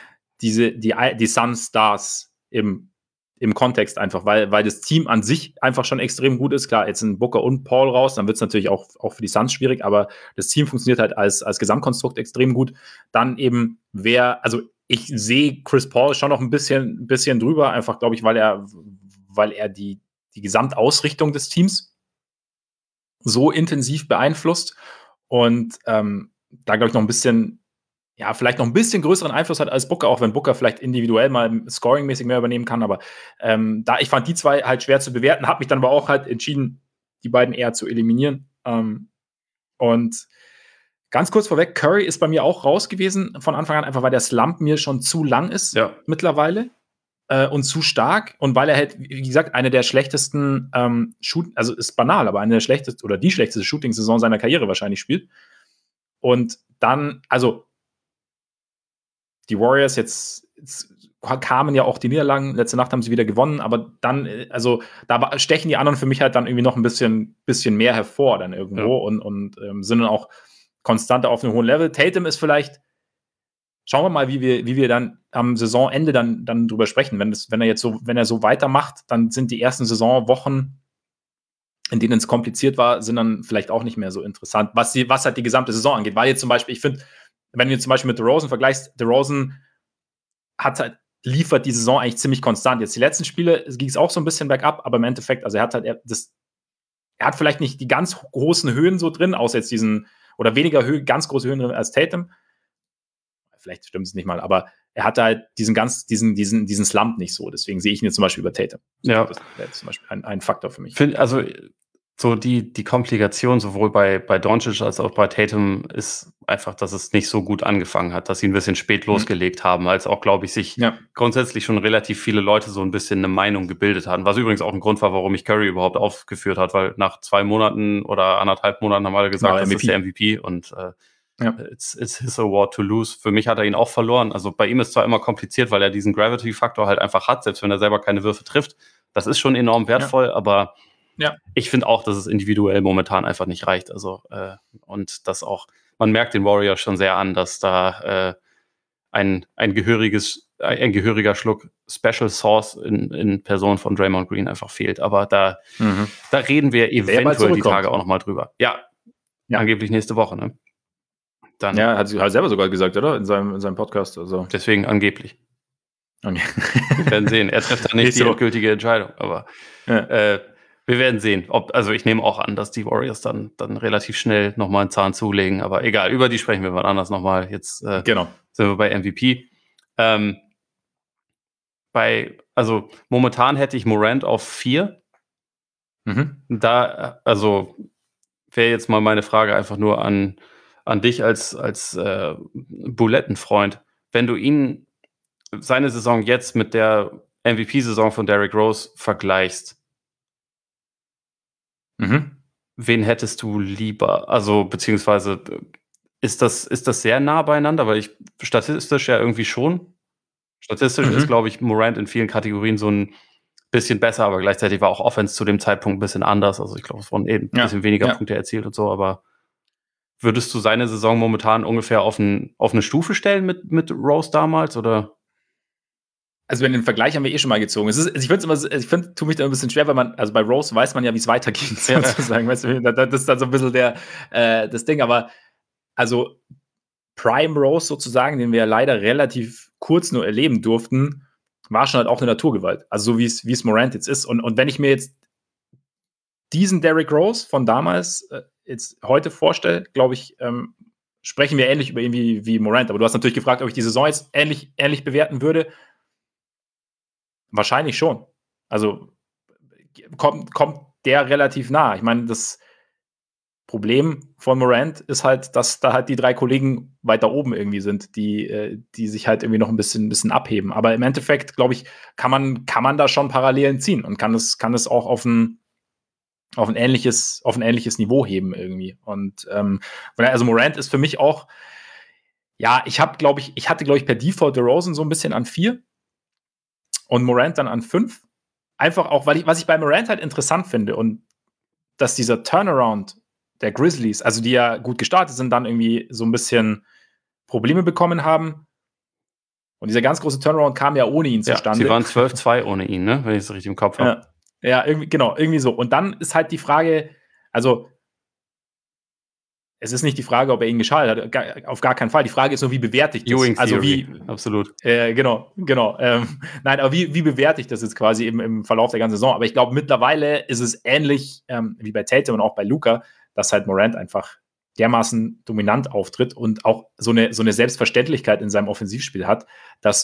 die Sun-Stars im Kontext einfach, weil das Team an sich einfach schon extrem gut ist. Klar, jetzt sind Booker und Paul raus, dann wird es natürlich auch für die Suns schwierig, aber das Team funktioniert halt als Gesamtkonstrukt extrem gut. Dann eben ich sehe Chris Paul schon noch ein bisschen drüber, einfach, glaube ich, weil er die Gesamtausrichtung des Teams so intensiv beeinflusst und da, glaube ich, noch ein bisschen vielleicht noch ein bisschen größeren Einfluss hat als Booker, auch wenn Booker vielleicht individuell mal scoringmäßig mehr übernehmen kann, aber ich fand die zwei halt schwer zu bewerten, habe mich dann aber auch halt entschieden, die beiden eher zu eliminieren. Und ganz kurz vorweg, Curry ist bei mir auch raus gewesen von Anfang an, einfach weil der Slump mir schon zu lang ist mittlerweile und zu stark und weil er halt, wie gesagt, eine der schlechtesten also ist banal, aber eine der schlechtesten oder die schlechteste Shooting-Saison seiner Karriere wahrscheinlich spielt. Und dann, also die Warriors jetzt kamen ja auch die Niederlagen, letzte Nacht haben sie wieder gewonnen, aber dann, also da stechen die anderen für mich halt dann irgendwie noch ein bisschen mehr hervor dann irgendwo und sind dann auch konstanter auf einem hohen Level. Tatum ist vielleicht, schauen wir mal, wie wir dann am Saisonende dann drüber sprechen. Wenn er so weitermacht, dann sind die ersten Saisonwochen, in denen es kompliziert war, sind dann vielleicht auch nicht mehr so interessant, was halt die gesamte Saison angeht. Weil jetzt zum Beispiel, ich finde, wenn du zum Beispiel mit DeRozan vergleichst, DeRozan liefert die Saison eigentlich ziemlich konstant. Jetzt die letzten Spiele ging es auch so ein bisschen bergab, aber im Endeffekt, also er hat vielleicht nicht die ganz großen Höhen so drin, außer jetzt oder weniger ganz große Höhen drin als Tatum. Vielleicht stimmt es nicht mal, aber er hatte halt diesen Slump nicht so. Deswegen sehe ich ihn jetzt zum Beispiel über Tatum. Ja. Das wäre zum Beispiel ein Faktor für mich. Also so die Komplikation sowohl bei Doncic als auch bei Tatum ist einfach, dass es nicht so gut angefangen hat, dass sie ein bisschen spät losgelegt haben, als auch, glaube ich, sich grundsätzlich schon relativ viele Leute so ein bisschen eine Meinung gebildet haben. Was übrigens auch ein Grund war, warum ich Curry überhaupt aufgeführt hat, weil nach 2 Monaten oder 1,5 Monaten haben alle gesagt, das ist der MVP und it's his award to lose. Für mich hat er ihn auch verloren. Also bei ihm ist zwar immer kompliziert, weil er diesen Gravity-Faktor halt einfach hat, selbst wenn er selber keine Würfe trifft. Das ist schon enorm wertvoll, aber ich finde auch, dass es individuell momentan einfach nicht reicht. Also und das auch, man merkt den Warriors schon sehr an, dass da ein gehöriger Schluck Special Sauce in Person von Draymond Green einfach fehlt. Aber da reden wir eventuell die Tage auch nochmal drüber. Ja, angeblich nächste Woche, ne? Dann, hat er selber sogar gesagt, oder? In seinem Podcast. Also. Deswegen angeblich. Okay. Wir werden sehen. Er trifft dann nicht die endgültige Entscheidung, aber wir werden sehen. Also ich nehme auch an, dass die Warriors dann relativ schnell nochmal einen Zahn zulegen, aber egal, über die sprechen wir mal anders nochmal. Jetzt sind wir bei MVP. Also momentan hätte ich Morant auf 4. Da, also wäre jetzt mal meine Frage einfach nur an dich als Bulettenfreund. Wenn du seine Saison jetzt mit der MVP-Saison von Derrick Rose vergleichst, wen hättest du lieber? Also, beziehungsweise, ist das sehr nah beieinander? Weil statistisch ja irgendwie schon. Statistisch ist, glaube ich, Morant in vielen Kategorien so ein bisschen besser, aber gleichzeitig war auch Offense zu dem Zeitpunkt ein bisschen anders. Also, ich glaube, es wurden eben ein bisschen weniger Punkte erzielt und so, aber würdest du seine Saison momentan ungefähr auf eine Stufe stellen mit Rose damals, oder? Also den Vergleich haben wir schon mal gezogen. Ich tue mich da ein bisschen schwer, weil also bei Rose weiß man ja, wie es weitergeht, sozusagen. Weißt du, das ist dann so ein bisschen das Ding. Aber also Prime Rose sozusagen, den wir ja leider relativ kurz nur erleben durften, war schon halt auch eine Naturgewalt. Also so wie es Morant jetzt ist. Und wenn ich mir jetzt diesen Derrick Rose von damals jetzt heute vorstelle, glaube ich, sprechen wir ähnlich über ihn wie Morant. Aber du hast natürlich gefragt, ob ich die Saison jetzt ähnlich bewerten würde. Wahrscheinlich schon. Also kommt der relativ nah. Ich meine, das Problem von Morant ist halt, dass da halt die 3 Kollegen weiter oben irgendwie sind, die sich halt irgendwie noch ein bisschen abheben. Aber im Endeffekt, glaube ich, kann man da schon Parallelen ziehen und kann es auch auf ein ähnliches Niveau heben irgendwie. Und also Morant ist für mich auch, ja, ich hatte, glaube ich, per Default DeRozan so ein bisschen an 4 und Morant dann an 5. Einfach auch, was ich bei Morant halt interessant finde und dass dieser Turnaround der Grizzlies, also die ja gut gestartet sind, dann irgendwie so ein bisschen Probleme bekommen haben. Und dieser ganz große Turnaround kam ja ohne ihn zustande. Sie waren 12-2 ohne ihn, ne? Wenn ich es richtig im Kopf habe. Ja, irgendwie so. Und dann ist halt die Frage, also es ist nicht die Frage, ob er ihn geschadet hat, auf gar keinen Fall. Die Frage ist nur, wie bewerte ich das? Also absolut. Genau. Nein, aber wie bewerte ich das jetzt quasi im Verlauf der ganzen Saison? Aber ich glaube, mittlerweile ist es ähnlich wie bei Tatum und auch bei Luka, dass halt Morant einfach dermaßen dominant auftritt und auch so eine Selbstverständlichkeit in seinem Offensivspiel hat, dass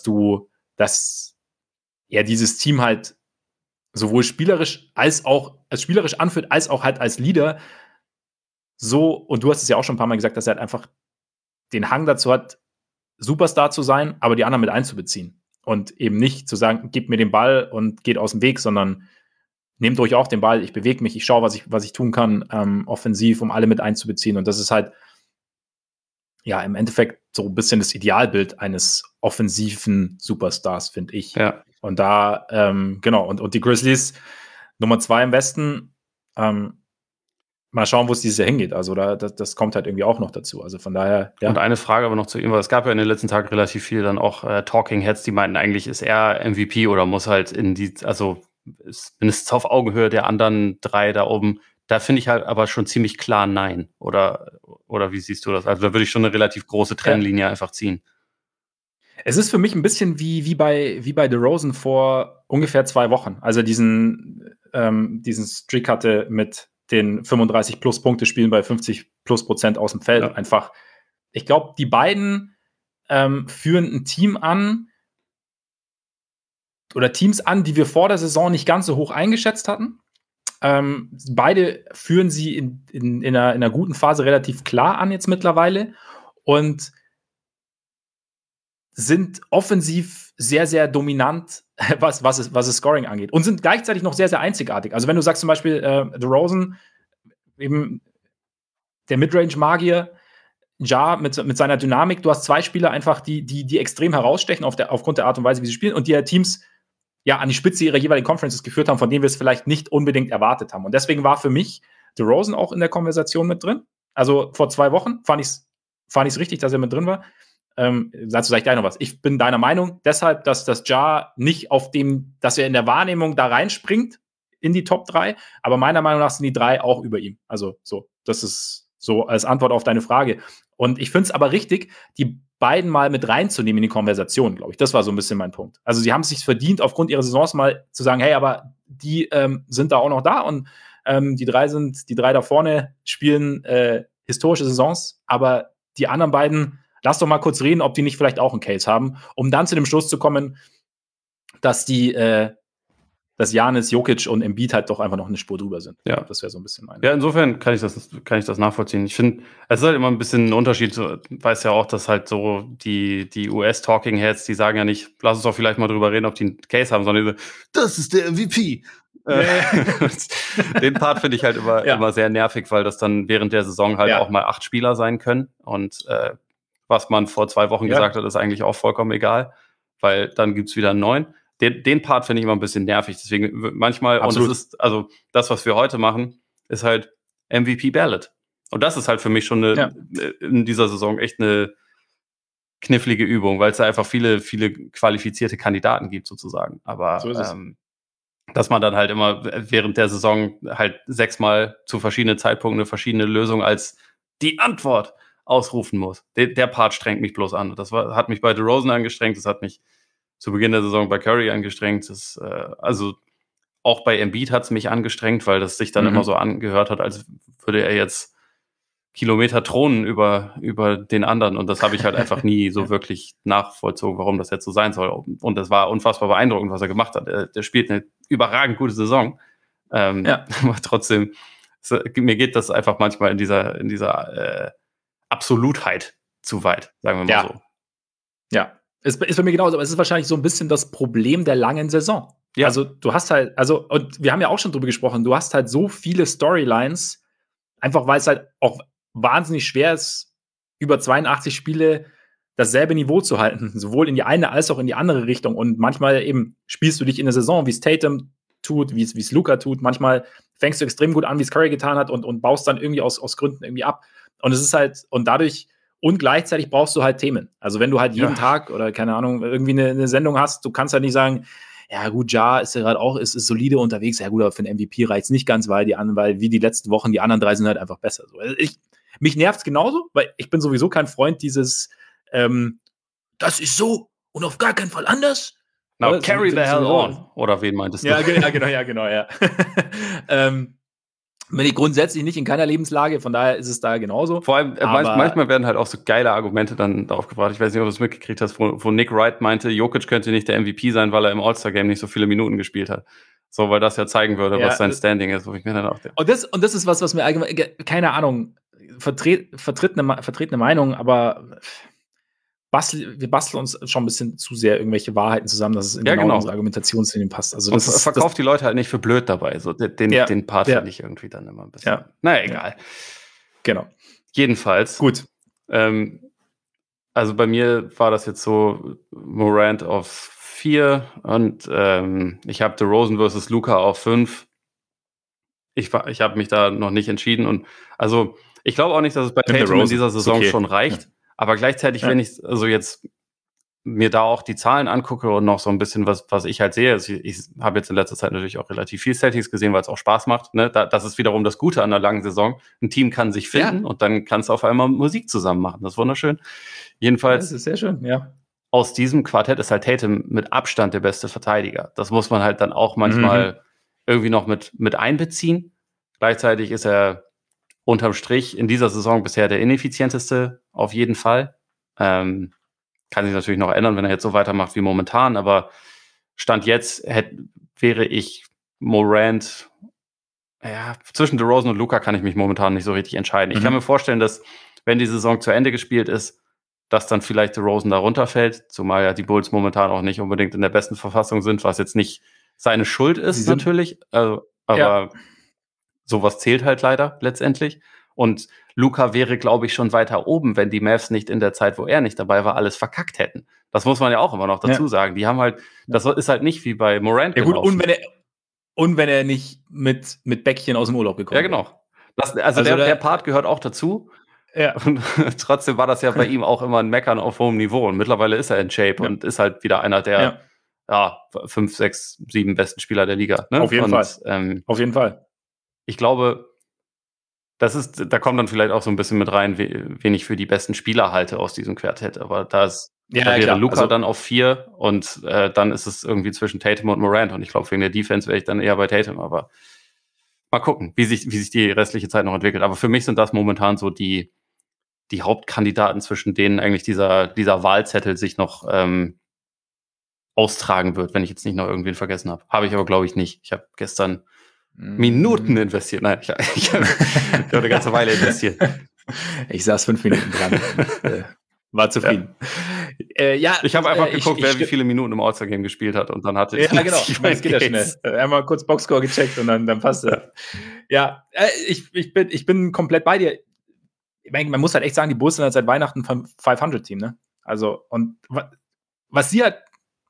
er dieses Team halt sowohl spielerisch anführt, als auch halt als Leader so, und du hast es ja auch schon ein paar Mal gesagt, dass er halt einfach den Hang dazu hat, Superstar zu sein, aber die anderen mit einzubeziehen. Und eben nicht zu sagen, gib mir den Ball und geht aus dem Weg, sondern nehmt euch auch den Ball, ich bewege mich, ich schaue, was ich tun kann, offensiv, um alle mit einzubeziehen. Und das ist halt, ja, im Endeffekt so ein bisschen das Idealbild eines offensiven Superstars, finde ich. Ja. Und da, genau, und die Grizzlies, Nummer 2 im Westen, mal schauen, wo es dieses Jahr hingeht. Also das kommt halt irgendwie auch noch dazu. Also von daher, ja. Und eine Frage aber noch zu ihm, weil es gab ja in den letzten Tagen relativ viel dann auch Talking Heads, die meinten, eigentlich ist er MVP oder muss halt ist mindestens auf Augenhöhe der anderen 3 da oben. Da finde ich halt aber schon ziemlich klar nein. Oder wie siehst du das? Also da würde ich schon eine relativ große Trennlinie einfach ziehen. Es ist für mich ein bisschen wie bei DeRozan vor ungefähr 2 Wochen. Also diesen Streak hatte mit den 35-plus-Punkte-Spielen bei 50-plus% aus dem Feld. Ja. Einfach, ich glaube, die beiden führen ein Team an oder Teams an, die wir vor der Saison nicht ganz so hoch eingeschätzt hatten. Beide führen sie in einer guten Phase relativ klar an jetzt mittlerweile und sind offensiv sehr, sehr dominant, was es Scoring angeht. Und sind gleichzeitig noch sehr, sehr einzigartig. Also wenn du sagst zum Beispiel DeRozan, eben der Midrange-Magier, Ja mit seiner Dynamik, du hast 2 Spieler einfach, die extrem herausstechen aufgrund der Art und Weise, wie sie spielen und die Teams ja an die Spitze ihrer jeweiligen Conferences geführt haben, von denen wir es vielleicht nicht unbedingt erwartet haben. Und deswegen war für mich DeRozan auch in der Konversation mit drin. Also vor 2 Wochen fand ich es richtig, dass er mit drin war. Dazu sage ich gleich noch was. Ich bin deiner Meinung, deshalb, dass das Ja nicht dass er in der Wahrnehmung da reinspringt in die Top 3, aber meiner Meinung nach sind die 3 auch über ihm. Also so, das ist so als Antwort auf deine Frage. Und ich finde es aber richtig, die beiden mal mit reinzunehmen in die Konversation, glaube ich. Das war so ein bisschen mein Punkt. Also sie haben es sich verdient, aufgrund ihrer Saisons mal zu sagen, hey, aber die sind da auch noch da und die drei da vorne spielen historische Saisons, aber die anderen beiden, lass doch mal kurz reden, ob die nicht vielleicht auch einen Case haben, um dann zu dem Schluss zu kommen, dass Giannis, Jokic und Embiid halt doch einfach noch eine Spur drüber sind. Ja. Das wäre so ein bisschen meine. Ja, insofern kann ich das nachvollziehen. Ich finde, es ist halt immer ein bisschen ein Unterschied. Du weißt ja auch, dass halt so die US-Talking-Heads, die sagen ja nicht, lass uns doch vielleicht mal drüber reden, ob die einen Case haben, sondern die so, das ist der MVP. Den Part finde ich halt immer sehr nervig, weil das dann während der Saison halt auch mal 8 Spieler sein können. Und was man vor 2 Wochen gesagt hat, ist eigentlich auch vollkommen egal, weil dann gibt's wieder einen neuen. Den Part finde ich immer ein bisschen nervig. Deswegen manchmal, Absolut. und es ist, also das, was wir heute machen, ist halt MVP Ballot. Und das ist halt für mich schon in dieser Saison echt eine knifflige Übung, weil es da einfach viele, viele qualifizierte Kandidaten gibt, sozusagen. Aber so ist es. dass man dann halt immer während der Saison halt 6-mal zu verschiedenen Zeitpunkten eine verschiedene Lösung als die Antwort ausrufen muss. Der Part strengt mich bloß an. Das hat mich bei DeRozan angestrengt, das hat mich zu Beginn der Saison bei Curry angestrengt. Also auch bei Embiid hat es mich angestrengt, weil das sich dann immer so angehört hat, als würde er jetzt Kilometer thronen über den anderen. Und das habe ich halt einfach nie so wirklich nachvollzogen, warum das jetzt so sein soll. Und das war unfassbar beeindruckend, was er gemacht hat. Der spielt eine überragend gute Saison. Aber trotzdem, mir geht das einfach manchmal in dieser Absolutheit zu weit, sagen wir mal so. Ja, ist bei mir genauso, aber es ist wahrscheinlich so ein bisschen das Problem der langen Saison. Ja. Also du hast halt, und wir haben ja auch schon drüber gesprochen, du hast halt so viele Storylines, einfach weil es halt auch wahnsinnig schwer ist, über 82 Spiele dasselbe Niveau zu halten, sowohl in die eine als auch in die andere Richtung. Und manchmal eben spielst du dich in der Saison, wie es Tatum tut, wie es Luka tut. Manchmal fängst du extrem gut an, wie es Curry getan hat und baust dann irgendwie aus Gründen irgendwie ab. Und es ist halt, und dadurch, und gleichzeitig brauchst du halt Themen. Also wenn du halt jeden Tag oder keine Ahnung, irgendwie eine Sendung hast, du kannst halt nicht sagen, ja gut, Ja ist ja gerade auch, ist solide unterwegs, ja gut, aber für einen MVP reicht es nicht ganz, weil wie die letzten Wochen, die anderen 3 sind halt einfach besser. So. Mich nervt es genauso, weil ich bin sowieso kein Freund dieses das ist so und auf gar keinen Fall anders. Now carry the hell on. Oder wen meintest du? Ja, genau. Bin ich grundsätzlich nicht in keiner Lebenslage, von daher ist es da genauso. Vor allem, manchmal werden halt auch so geile Argumente dann darauf gebracht. Ich weiß nicht, ob du es mitgekriegt hast, wo Nick Wright meinte, Jokic könnte nicht der MVP sein, weil er im All-Star-Game nicht so viele Minuten gespielt hat. So, weil das ja zeigen würde, was sein Standing ist, wo ich mir dann auch denke. Und das ist was mir allgemein, keine Ahnung, vertritt eine Meinung, aber wir basteln uns schon ein bisschen zu sehr irgendwelche Wahrheiten zusammen, dass es in unsere Argumentationslinie passt. Also das verkauft die Leute halt nicht für blöd dabei. So den Part finde ich irgendwie dann immer ein bisschen. Ja. Naja, egal. Ja. Genau. Jedenfalls. Gut. Also bei mir war das jetzt so Morant auf 4 und ich habe DeRozan versus Luka auf 5. Ich habe mich da noch nicht entschieden und also ich glaube auch nicht, dass es bei Tatum in dieser Saison schon reicht. Ja. Aber gleichzeitig, wenn ich also jetzt mir da auch die Zahlen angucke und noch so ein bisschen, was ich halt sehe, also ich habe jetzt in letzter Zeit natürlich auch relativ viel Celtics gesehen, weil es auch Spaß macht. Ne? Das ist wiederum das Gute an einer langen Saison. Ein Team kann sich finden und dann kannst du auf einmal Musik zusammen machen. Das ist wunderschön. Jedenfalls. Das ist sehr schön, ja. Aus diesem Quartett ist halt Tatum mit Abstand der beste Verteidiger. Das muss man halt dann auch manchmal irgendwie noch mit einbeziehen. Gleichzeitig ist er unterm Strich in dieser Saison bisher der ineffizienteste, auf jeden Fall. Kann sich natürlich noch ändern, wenn er jetzt so weitermacht wie momentan, aber Stand jetzt wäre ich Morant, zwischen DeRozan und Luka kann ich mich momentan nicht so richtig entscheiden. Ich kann mir vorstellen, dass, wenn die Saison zu Ende gespielt ist, dass dann vielleicht DeRozan da runterfällt, zumal ja die Bulls momentan auch nicht unbedingt in der besten Verfassung sind, was jetzt nicht seine Schuld ist, natürlich, aber sowas zählt halt leider letztendlich. Und Luka wäre, glaube ich, schon weiter oben, wenn die Mavs nicht in der Zeit, wo er nicht dabei war, alles verkackt hätten. Das muss man ja auch immer noch dazu sagen. Die haben halt, das ist halt nicht wie bei Morant gelaufen. Gut, und wenn er nicht mit Bäckchen aus dem Urlaub gekommen wäre. Ja, genau. Der Part gehört auch dazu. Ja. Und trotzdem war das ja bei ihm auch immer ein Meckern auf hohem Niveau. Und mittlerweile ist er in Shape und ist halt wieder einer der 5, 6, 7 besten Spieler der Liga. Ne? Auf jeden Fall. Ich glaube, Da kommt dann vielleicht auch so ein bisschen mit rein, wen ich für die besten Spieler halte aus diesem Quartett. Aber da wäre Luka dann auf 4 und dann ist es irgendwie zwischen Tatum und Morant. Und ich glaube, wegen der Defense wäre ich dann eher bei Tatum. Aber mal gucken, wie sich die restliche Zeit noch entwickelt. Aber für mich sind das momentan so die Hauptkandidaten, zwischen denen eigentlich dieser Wahlzettel sich noch austragen wird, wenn ich jetzt nicht noch irgendwen vergessen habe. Habe ich aber, glaube ich, nicht. Ich habe gestern Minuten investiert. Nein, ich habe eine ganze Weile investiert. Ich saß 5 Minuten dran und war zufrieden. Ich habe einfach geguckt, wer wie viele Minuten im All-Star-Game gespielt hat und dann hatte ich... Ja, genau, das geht ja schnell. Einmal kurz Boxscore gecheckt und dann passt es. Ja, ich bin komplett bei dir. Ich meine, man muss halt echt sagen, die Bulls sind halt seit Weihnachten ein 500-Team, ne? Also, und was sie halt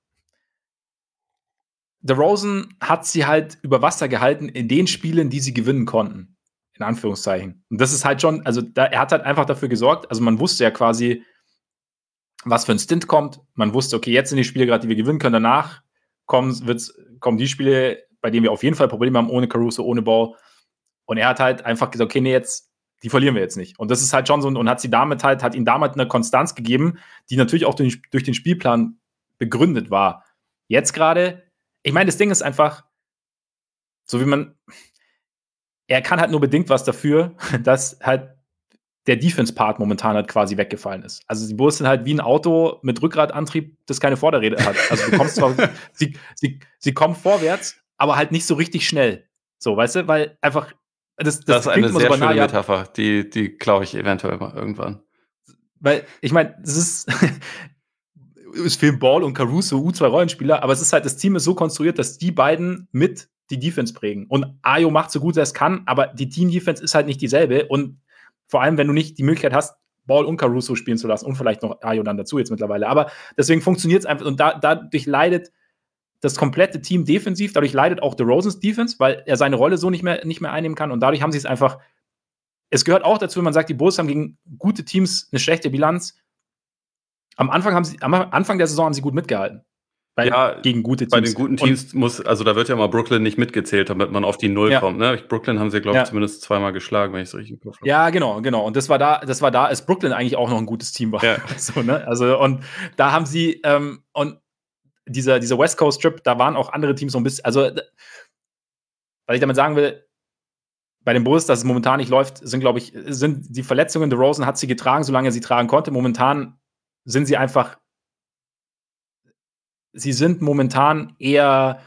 DeRozan hat sie halt über Wasser gehalten in den Spielen, die sie gewinnen konnten. In Anführungszeichen. Und das ist halt schon, also er hat halt einfach dafür gesorgt, also man wusste ja quasi, was für ein Stint kommt. Man wusste, okay, jetzt sind die Spiele gerade, die wir gewinnen können, danach kommen die Spiele, bei denen wir auf jeden Fall Probleme haben, ohne Caruso, ohne Ball. Und er hat halt einfach gesagt, okay, nee, die verlieren wir jetzt nicht. Und das ist halt schon so, und hat ihm damit eine Konstanz gegeben, die natürlich auch durch den Spielplan begründet war. Jetzt gerade, ich meine, das Ding ist einfach, so wie er kann halt nur bedingt was dafür, dass halt der Defense-Part momentan halt quasi weggefallen ist. Also die Bulls sind halt wie ein Auto mit Rückgradantrieb, das keine Vorderräder hat. Also du kommst zwar, sie kommen vorwärts, aber halt nicht so richtig schnell. So, weißt du, weil einfach das ist eine sehr schöne Metapher, die glaube ich eventuell mal irgendwann. Weil, ich meine, es fehlen Ball und Caruso, U2-Rollenspieler, aber es ist halt, das Team ist so konstruiert, dass die beiden mit die Defense prägen. Und Ayo macht so gut er es kann, aber die Team-Defense ist halt nicht dieselbe. Und vor allem, wenn du nicht die Möglichkeit hast, Ball und Caruso spielen zu lassen und vielleicht noch Ayo dann dazu jetzt mittlerweile. Aber deswegen funktioniert es einfach. Und dadurch leidet das komplette Team defensiv, dadurch leidet auch DeRozans Defense, weil er seine Rolle so nicht mehr einnehmen kann. Und dadurch haben sie es einfach. Es gehört auch dazu, wenn man sagt, die Bulls haben gegen gute Teams eine schlechte Bilanz. Am Anfang der Saison haben sie gut mitgehalten. Gegen gute Teams. Bei den guten Teams da wird ja mal Brooklyn nicht mitgezählt, damit man auf die 0 kommt. Ne? Brooklyn haben sie, glaube ich, zumindest zweimal geschlagen, wenn ich es richtig im Kopf habe. Ja, genau. Und das war da, als Brooklyn eigentlich auch noch ein gutes Team war. Ja. So, ne? Also, und da haben sie, und dieser West Coast Trip, da waren auch andere Teams so ein bisschen, also, was ich damit sagen will, bei den Bulls, dass es momentan nicht läuft, sind die Verletzungen, DeRozan hat sie getragen, solange er sie tragen konnte. Momentan sind sie einfach, sie sind momentan eher,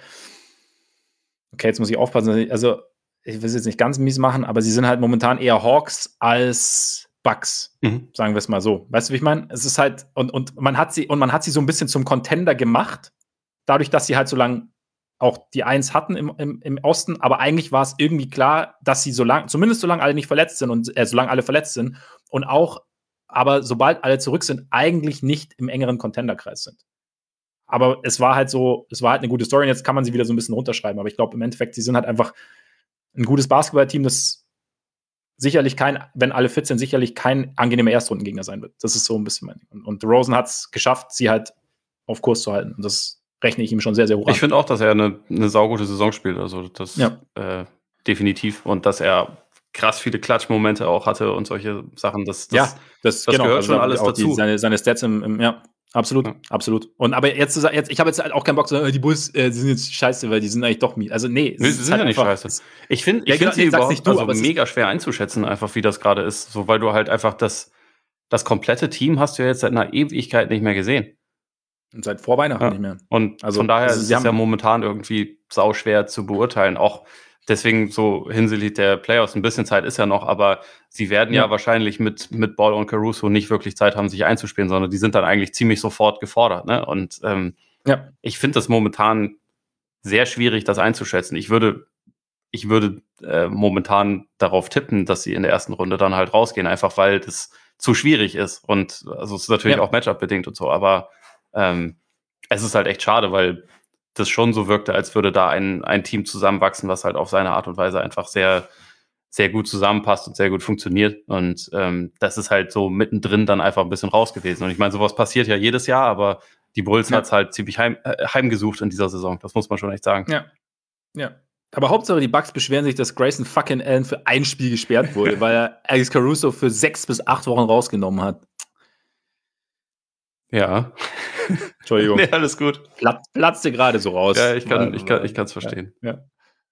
okay, jetzt muss ich aufpassen, also ich will es jetzt nicht ganz mies machen, aber sie sind halt momentan eher Hawks als Bucks, sagen wir es mal so. Weißt du, wie ich meine? Es ist halt, und man hat sie so ein bisschen zum Contender gemacht, dadurch, dass sie halt so lange auch die 1 hatten im Osten, aber eigentlich war es irgendwie klar, dass sie zumindest solange alle nicht verletzt sind und solange alle verletzt sind und auch, aber sobald alle zurück sind, eigentlich nicht im engeren Contenderkreis sind. Aber es war halt eine gute Story und jetzt kann man sie wieder so ein bisschen runterschreiben. Aber ich glaube im Endeffekt, sie sind halt einfach ein gutes Basketballteam, das sicherlich wenn alle fit sind, sicherlich kein angenehmer Erstrundengegner sein wird. Das ist so ein bisschen mein Ding. Und DeRozan hat es geschafft, sie halt auf Kurs zu halten. Und das rechne ich ihm schon sehr, sehr hoch an. Ich finde auch, dass er eine saugute Saison spielt. Also das definitiv. Und dass er krass viele Klatschmomente auch hatte und solche Sachen. Das genau, gehört schon alles dazu. Seine Stats absolut. Und aber jetzt ich habe jetzt halt auch keinen Bock zu sagen, die Bulls sind jetzt scheiße, weil die sind eigentlich doch mies. Also nee, sie sind halt ja nicht scheiße. Ich finde sie überhaupt mega schwer einzuschätzen, einfach wie das gerade ist. So, weil du halt einfach das komplette Team hast du ja jetzt seit einer Ewigkeit nicht mehr gesehen. Und seit vor Weihnachten nicht mehr. Und von daher ist es ja momentan irgendwie sauschwer zu beurteilen. Auch deswegen so hinsichtlich der Playoffs ein bisschen Zeit ist ja noch, aber sie werden ja wahrscheinlich mit Ball und Caruso nicht wirklich Zeit haben, sich einzuspielen, sondern die sind dann eigentlich ziemlich sofort gefordert. Ne? Und ich finde das momentan sehr schwierig, das einzuschätzen. Ich würde momentan darauf tippen, dass sie in der ersten Runde dann halt rausgehen, einfach weil das zu schwierig ist. Und also es ist natürlich auch Matchup-bedingt und so, aber es ist halt echt schade, weil das schon so wirkte, als würde da ein Team zusammenwachsen, was halt auf seine Art und Weise einfach sehr, sehr gut zusammenpasst und sehr gut funktioniert. Und das ist halt so mittendrin dann einfach ein bisschen raus gewesen. Und ich meine, sowas passiert ja jedes Jahr, aber die Bulls hat es halt ziemlich heimgesucht in dieser Saison. Das muss man schon echt sagen. Ja. Aber Hauptsache, die Bucks beschweren sich, dass Grayson fucking Allen für ein Spiel gesperrt wurde, weil er Alex Caruso für 6 bis 8 Wochen rausgenommen hat. Ja. Entschuldigung. Nee, alles gut. Platzte gerade so raus. Ja, ich kann es verstehen. Ja.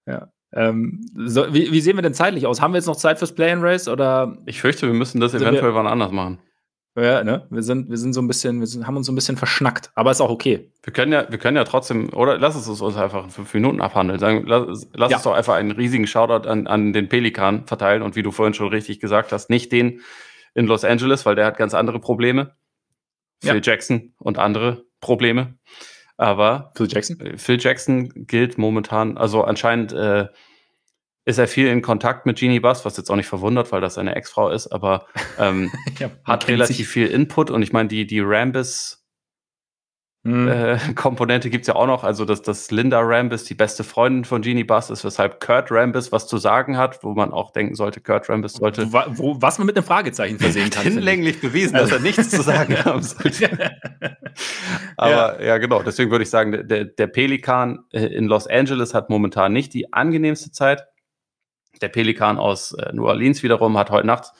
Wie sehen wir denn zeitlich aus? Haben wir jetzt noch Zeit fürs Play-and-Race? Oder ich fürchte, wir müssen das eventuell wann anders machen. Ja, ne? Wir sind so ein bisschen, haben uns so ein bisschen verschnackt, aber ist auch okay. Wir können ja trotzdem, oder lass es uns einfach in 5 Minuten abhandeln. Sagen, lass uns doch einfach einen riesigen Shoutout an den Pelikan verteilen und wie du vorhin schon richtig gesagt hast, nicht den in Los Angeles, weil der hat ganz andere Probleme. Phil Jackson und andere Probleme. Aber Phil Jackson gilt momentan, also anscheinend ist er viel in Kontakt mit Jeanie Buss, was jetzt auch nicht verwundert, weil das seine Ex-Frau ist, aber hat relativ viel Input und ich meine, die Rambis Komponente gibt's ja auch noch, also dass Linda Rambis die beste Freundin von Jeanie Buss ist, weshalb Kurt Rambis was zu sagen hat, wo man auch denken sollte, Kurt Rambis sollte was man mit einem Fragezeichen versehen kann. Hinlänglich bewiesen, dass er nichts zu sagen haben sollte. Aber ja, genau, deswegen würde ich sagen, der Pelikan in Los Angeles hat momentan nicht die angenehmste Zeit. Der Pelikan aus New Orleans wiederum hat heute Nacht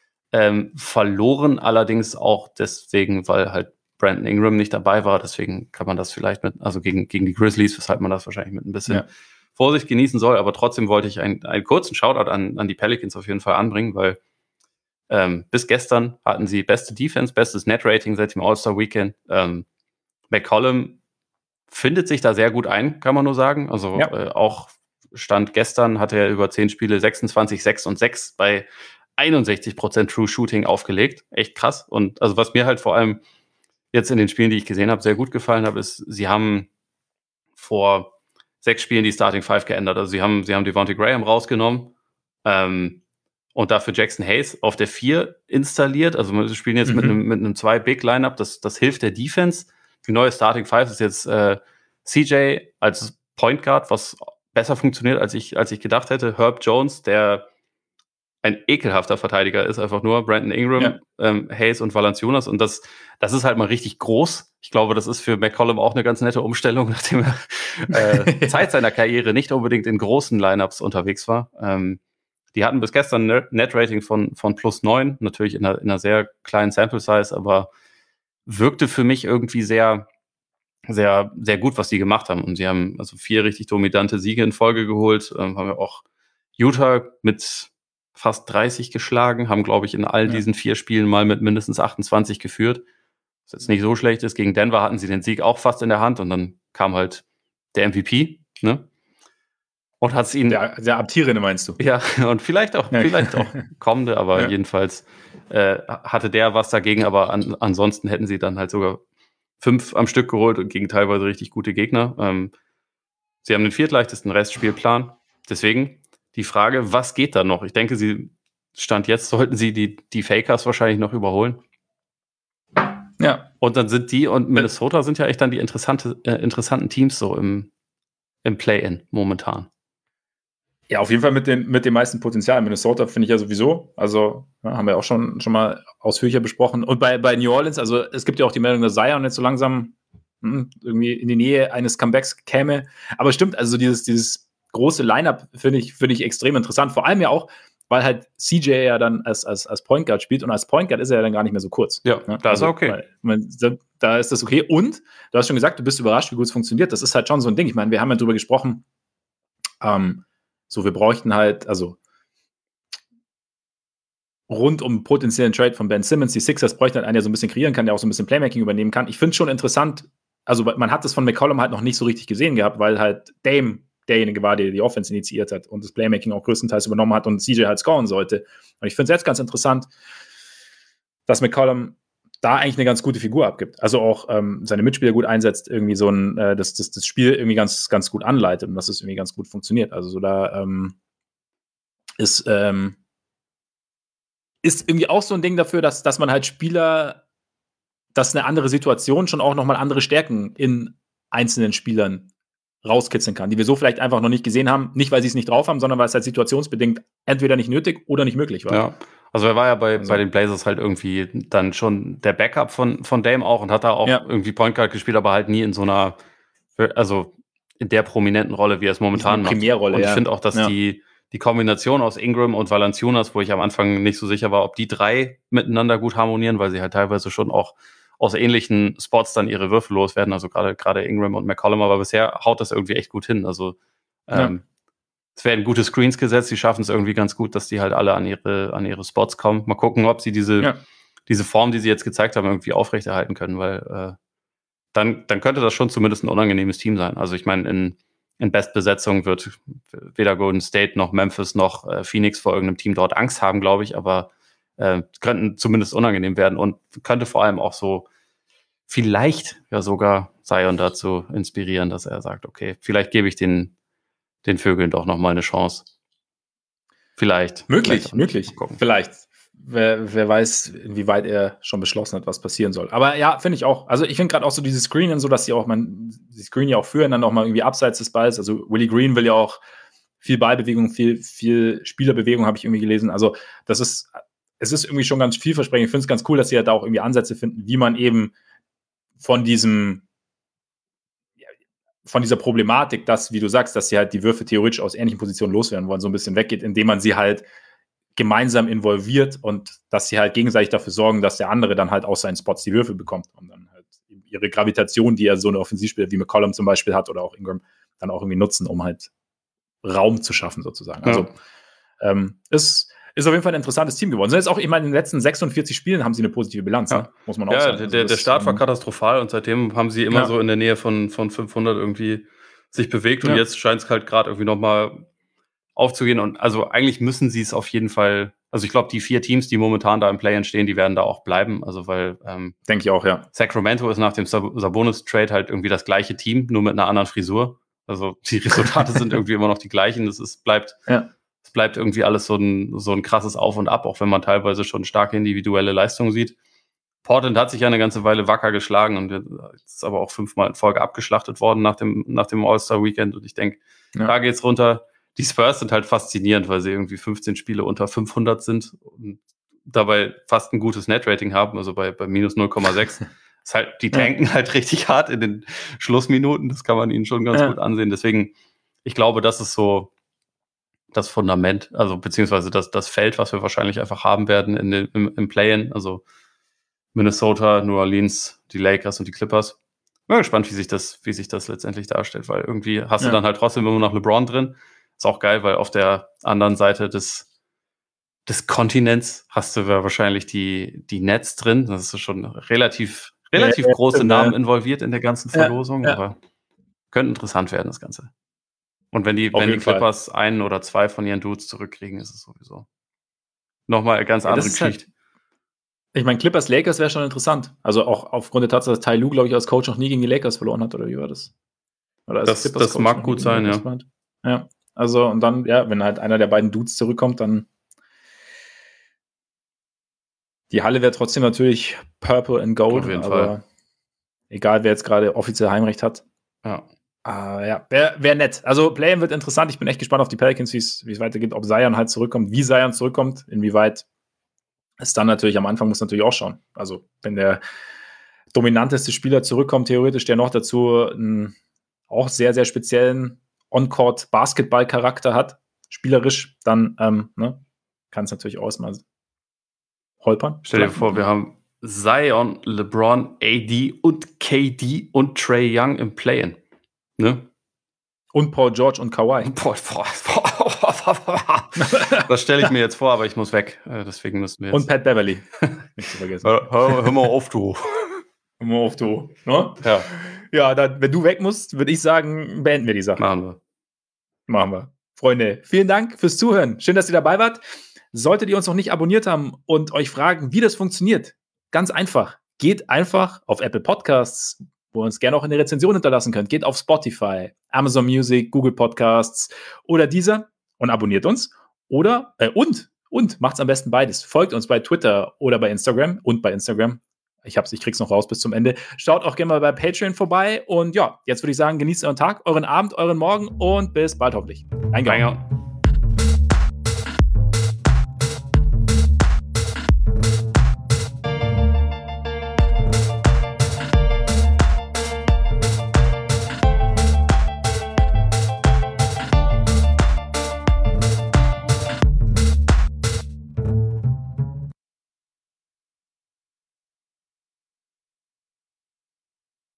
verloren, allerdings auch deswegen, weil halt Brandon Ingram nicht dabei war, deswegen kann man das vielleicht gegen die Grizzlies, weshalb man das wahrscheinlich mit ein bisschen Vorsicht genießen soll, aber trotzdem wollte ich einen kurzen Shoutout an die Pelicans auf jeden Fall anbringen, weil bis gestern hatten sie beste Defense, bestes Net-Rating seit dem All-Star-Weekend. McCollum findet sich da sehr gut ein, kann man nur sagen, also auch Stand gestern hatte er über 10 Spiele 26, 6 und 6 bei 61% True Shooting aufgelegt, echt krass und also was mir halt vor allem jetzt in den Spielen, die ich gesehen habe, sehr gut gefallen habe, ist, sie haben vor 6 Spielen die Starting Five geändert. Also sie haben Devontae Graham rausgenommen und dafür Jackson Hayes auf der 4 installiert. Also wir spielen jetzt mit einem 2-Big-Lineup. Das hilft der Defense. Die neue Starting Five ist jetzt CJ als Point Guard, was besser funktioniert, als ich gedacht hätte. Herb Jones, der ein ekelhafter Verteidiger ist, einfach nur Brandon Ingram, Hayes und Valanciunas und das ist halt mal richtig groß. Ich glaube, das ist für McCollum auch eine ganz nette Umstellung, nachdem er Zeit seiner Karriere nicht unbedingt in großen Lineups unterwegs war. Die hatten bis gestern ein Net-Rating von +9, natürlich in einer sehr kleinen Sample-Size, aber wirkte für mich irgendwie sehr, sehr, sehr gut, was die gemacht haben. Und sie haben also 4 richtig dominante Siege in Folge geholt, haben ja auch Utah mit fast 30 geschlagen, haben, glaube ich, in all diesen 4 Spielen mal mit mindestens 28 geführt. Was jetzt nicht so schlecht ist. Gegen Denver hatten sie den Sieg auch fast in der Hand und dann kam halt der MVP, ne? Und hat es ihnen. Der Amtierende meinst du? Ja, und vielleicht auch kommende, aber jedenfalls hatte der was dagegen, aber ansonsten hätten sie dann halt sogar 5 am Stück geholt und gegen teilweise richtig gute Gegner. Sie haben den 4. Restspielplan. Deswegen die Frage, was geht da noch? Ich denke, Stand jetzt sollten sie die Fakers wahrscheinlich noch überholen. Ja. Und dann sind die und Minnesota sind ja echt dann die interessanten Teams so im Play-In momentan. Ja, auf jeden Fall mit dem meisten Potenzial. Minnesota finde ich ja sowieso. Also haben wir auch schon mal ausführlicher besprochen. Und bei New Orleans, also es gibt ja auch die Meldung, dass Zion jetzt so langsam irgendwie in die Nähe eines Comebacks käme. Aber stimmt, also dieses große Lineup finde ich extrem interessant. Vor allem ja auch, weil halt CJ ja dann als Point Guard spielt und als Point Guard ist er ja dann gar nicht mehr so kurz. Ja, ne? Da ist er okay. Da ist das okay. Und du hast schon gesagt, du bist überrascht, wie gut es funktioniert. Das ist halt schon so ein Ding. Ich meine, wir haben ja drüber gesprochen, wir bräuchten halt, also rund um potenziellen Trade von Ben Simmons, die Sixers bräuchten halt einen, der so ein bisschen kreieren kann, der auch so ein bisschen Playmaking übernehmen kann. Ich finde es schon interessant, also man hat das von McCollum halt noch nicht so richtig gesehen gehabt, weil halt Dame derjenige war, der die Offense initiiert hat und das Playmaking auch größtenteils übernommen hat und CJ halt scoren sollte. Und ich finde es jetzt ganz interessant, dass McCollum da eigentlich eine ganz gute Figur abgibt. Also auch seine Mitspieler gut einsetzt, irgendwie so das Spiel irgendwie ganz, ganz gut anleitet und dass es irgendwie ganz gut funktioniert. Also so da ist irgendwie auch so ein Ding dafür, dass man halt Spieler, dass eine andere Situation schon auch nochmal andere Stärken in einzelnen Spielern rauskitzeln kann, die wir so vielleicht einfach noch nicht gesehen haben. Nicht, weil sie es nicht drauf haben, sondern weil es halt situationsbedingt entweder nicht nötig oder nicht möglich war. Ja. Also er war ja bei den Blazers halt irgendwie dann schon der Backup von Dame auch und hat da auch irgendwie Point Guard gespielt, aber halt nie in so einer, also in der prominenten Rolle, wie er es momentan macht. Primärrolle, und ich finde auch, dass die Kombination aus Ingram und Valanciunas, wo ich am Anfang nicht so sicher war, ob die drei miteinander gut harmonieren, weil sie halt teilweise schon auch aus ähnlichen Spots dann ihre Würfe loswerden, also gerade Ingram und McCollum, aber bisher haut das irgendwie echt gut hin. Also es werden gute Screens gesetzt, die schaffen es irgendwie ganz gut, dass die halt alle an ihre Spots kommen. Mal gucken, ob sie diese Form, die sie jetzt gezeigt haben, irgendwie aufrechterhalten können, weil dann könnte das schon zumindest ein unangenehmes Team sein. Also ich meine, in Bestbesetzung wird weder Golden State noch Memphis noch Phoenix vor irgendeinem Team dort Angst haben, glaube ich, aber könnten zumindest unangenehm werden und könnte vor allem auch so vielleicht ja sogar Zion dazu inspirieren, dass er sagt, okay, vielleicht gebe ich den Vögeln doch noch mal eine Chance. Vielleicht. Möglich. Vielleicht. Wer weiß, inwieweit er schon beschlossen hat, was passieren soll. Aber ja, finde ich auch. Also ich finde gerade auch so dieses Screenen, so dass sie screenen ja auch führen, dann auch mal irgendwie abseits des Balls. Also Willie Green will ja auch viel Ballbewegung, viel Spielerbewegung, habe ich irgendwie gelesen. Also es ist irgendwie schon ganz vielversprechend. Ich finde es ganz cool, dass sie ja da auch irgendwie Ansätze finden, wie man eben von dieser Problematik, dass, wie du sagst, dass sie halt die Würfe theoretisch aus ähnlichen Positionen loswerden wollen, so ein bisschen weggeht, indem man sie halt gemeinsam involviert und dass sie halt gegenseitig dafür sorgen, dass der andere dann halt aus seinen Spots die Würfe bekommt und dann halt ihre Gravitation, die ja so eine Offensivspieler wie McCollum zum Beispiel hat oder auch Ingram, dann auch irgendwie nutzen, um halt Raum zu schaffen sozusagen. Also ist auf jeden Fall ein interessantes Team geworden. Sind jetzt auch immer in den letzten 46 Spielen haben sie eine positive Bilanz, ne? Muss man auch sagen. Also der Start war katastrophal und seitdem haben sie immer so in der Nähe von 500 irgendwie sich bewegt und jetzt scheint es halt gerade irgendwie nochmal aufzugehen und also eigentlich müssen sie es auf jeden Fall, also ich glaube, die 4 Teams, die momentan da im Play-In stehen, die werden da auch bleiben, also weil denke ich auch, ja. Sacramento ist nach dem Sabonis-Trade halt irgendwie das gleiche Team, nur mit einer anderen Frisur. Also die Resultate sind irgendwie immer noch die gleichen, es bleibt irgendwie alles so ein krasses Auf und Ab, auch wenn man teilweise schon starke individuelle Leistungen sieht. Portland hat sich ja eine ganze Weile wacker geschlagen und ist aber auch 5-mal in Folge abgeschlachtet worden nach dem All-Star-Weekend und ich denke, da geht's runter. Die Spurs sind halt faszinierend, weil sie irgendwie 15 Spiele unter 500 sind und dabei fast ein gutes Net-Rating haben, also bei minus 0,6. Ist halt, die tanken halt richtig hart in den Schlussminuten, das kann man ihnen schon ganz gut ansehen. Deswegen, ich glaube, das ist so das Fundament, also beziehungsweise das Feld, was wir wahrscheinlich einfach haben werden im Play-In, also Minnesota, New Orleans, die Lakers und die Clippers. Bin gespannt, wie sich das letztendlich darstellt, weil irgendwie hast du dann halt trotzdem immer noch LeBron drin. Ist auch geil, weil auf der anderen Seite des Kontinents hast du wahrscheinlich die Nets drin. Das ist schon relativ große Namen involviert in der ganzen Verlosung, aber könnte interessant werden, das Ganze. Und wenn die Clippers einen oder zwei von ihren Dudes zurückkriegen, ist es sowieso nochmal eine ganz andere Geschichte. Halt, ich meine, Clippers Lakers wäre schon interessant. Also auch aufgrund der Tatsache, dass Ty Lue, glaube ich, als Coach noch nie gegen die Lakers verloren hat, oder wie war das? Oder das mag gut sein, ja. Ja, also und dann, wenn halt einer der beiden Dudes zurückkommt, dann die Halle wäre trotzdem natürlich Purple and Gold, auf jeden aber Fall. Egal, wer jetzt gerade offiziell Heimrecht hat. Wäre nett. Also Play-In wird interessant. Ich bin echt gespannt auf die Pelicans, wie es weitergeht, ob Zion halt zurückkommt, wie Zion zurückkommt, inwieweit es dann natürlich am Anfang muss natürlich auch schauen. Also wenn der dominanteste Spieler zurückkommt, theoretisch, der noch dazu einen auch sehr, sehr speziellen On-Court-Basketball-Charakter hat, spielerisch, dann kann es natürlich auch mal holpern. Stell dir vor, wir haben Zion, LeBron, AD und KD und Trae Young im Play-In. Ne? Und Paul George und Kawhi. Das stelle ich mir jetzt vor, aber ich muss weg. Deswegen müssen wir jetzt. Und Pat Beverly. Nicht zu vergessen. Hör mal auf, du. Hör mal auf, du. Ne? Ja. Ja, dann, wenn du weg musst, würde ich sagen, beenden wir die Sache. Machen wir. Freunde, vielen Dank fürs Zuhören. Schön, dass ihr dabei wart. Solltet ihr uns noch nicht abonniert haben und euch fragen, wie das funktioniert, ganz einfach. Geht einfach auf Apple Podcasts, wo ihr uns gerne auch eine Rezension hinterlassen könnt. Geht auf Spotify, Amazon Music, Google Podcasts oder dieser und abonniert uns. Oder, und macht's am besten beides. Folgt uns bei Twitter oder bei Instagram und bei Instagram. Ich krieg's noch raus bis zum Ende. Schaut auch gerne mal bei Patreon vorbei. Und ja, jetzt würde ich sagen, genießt euren Tag, euren Abend, euren Morgen und bis bald hoffentlich. Reingehauen.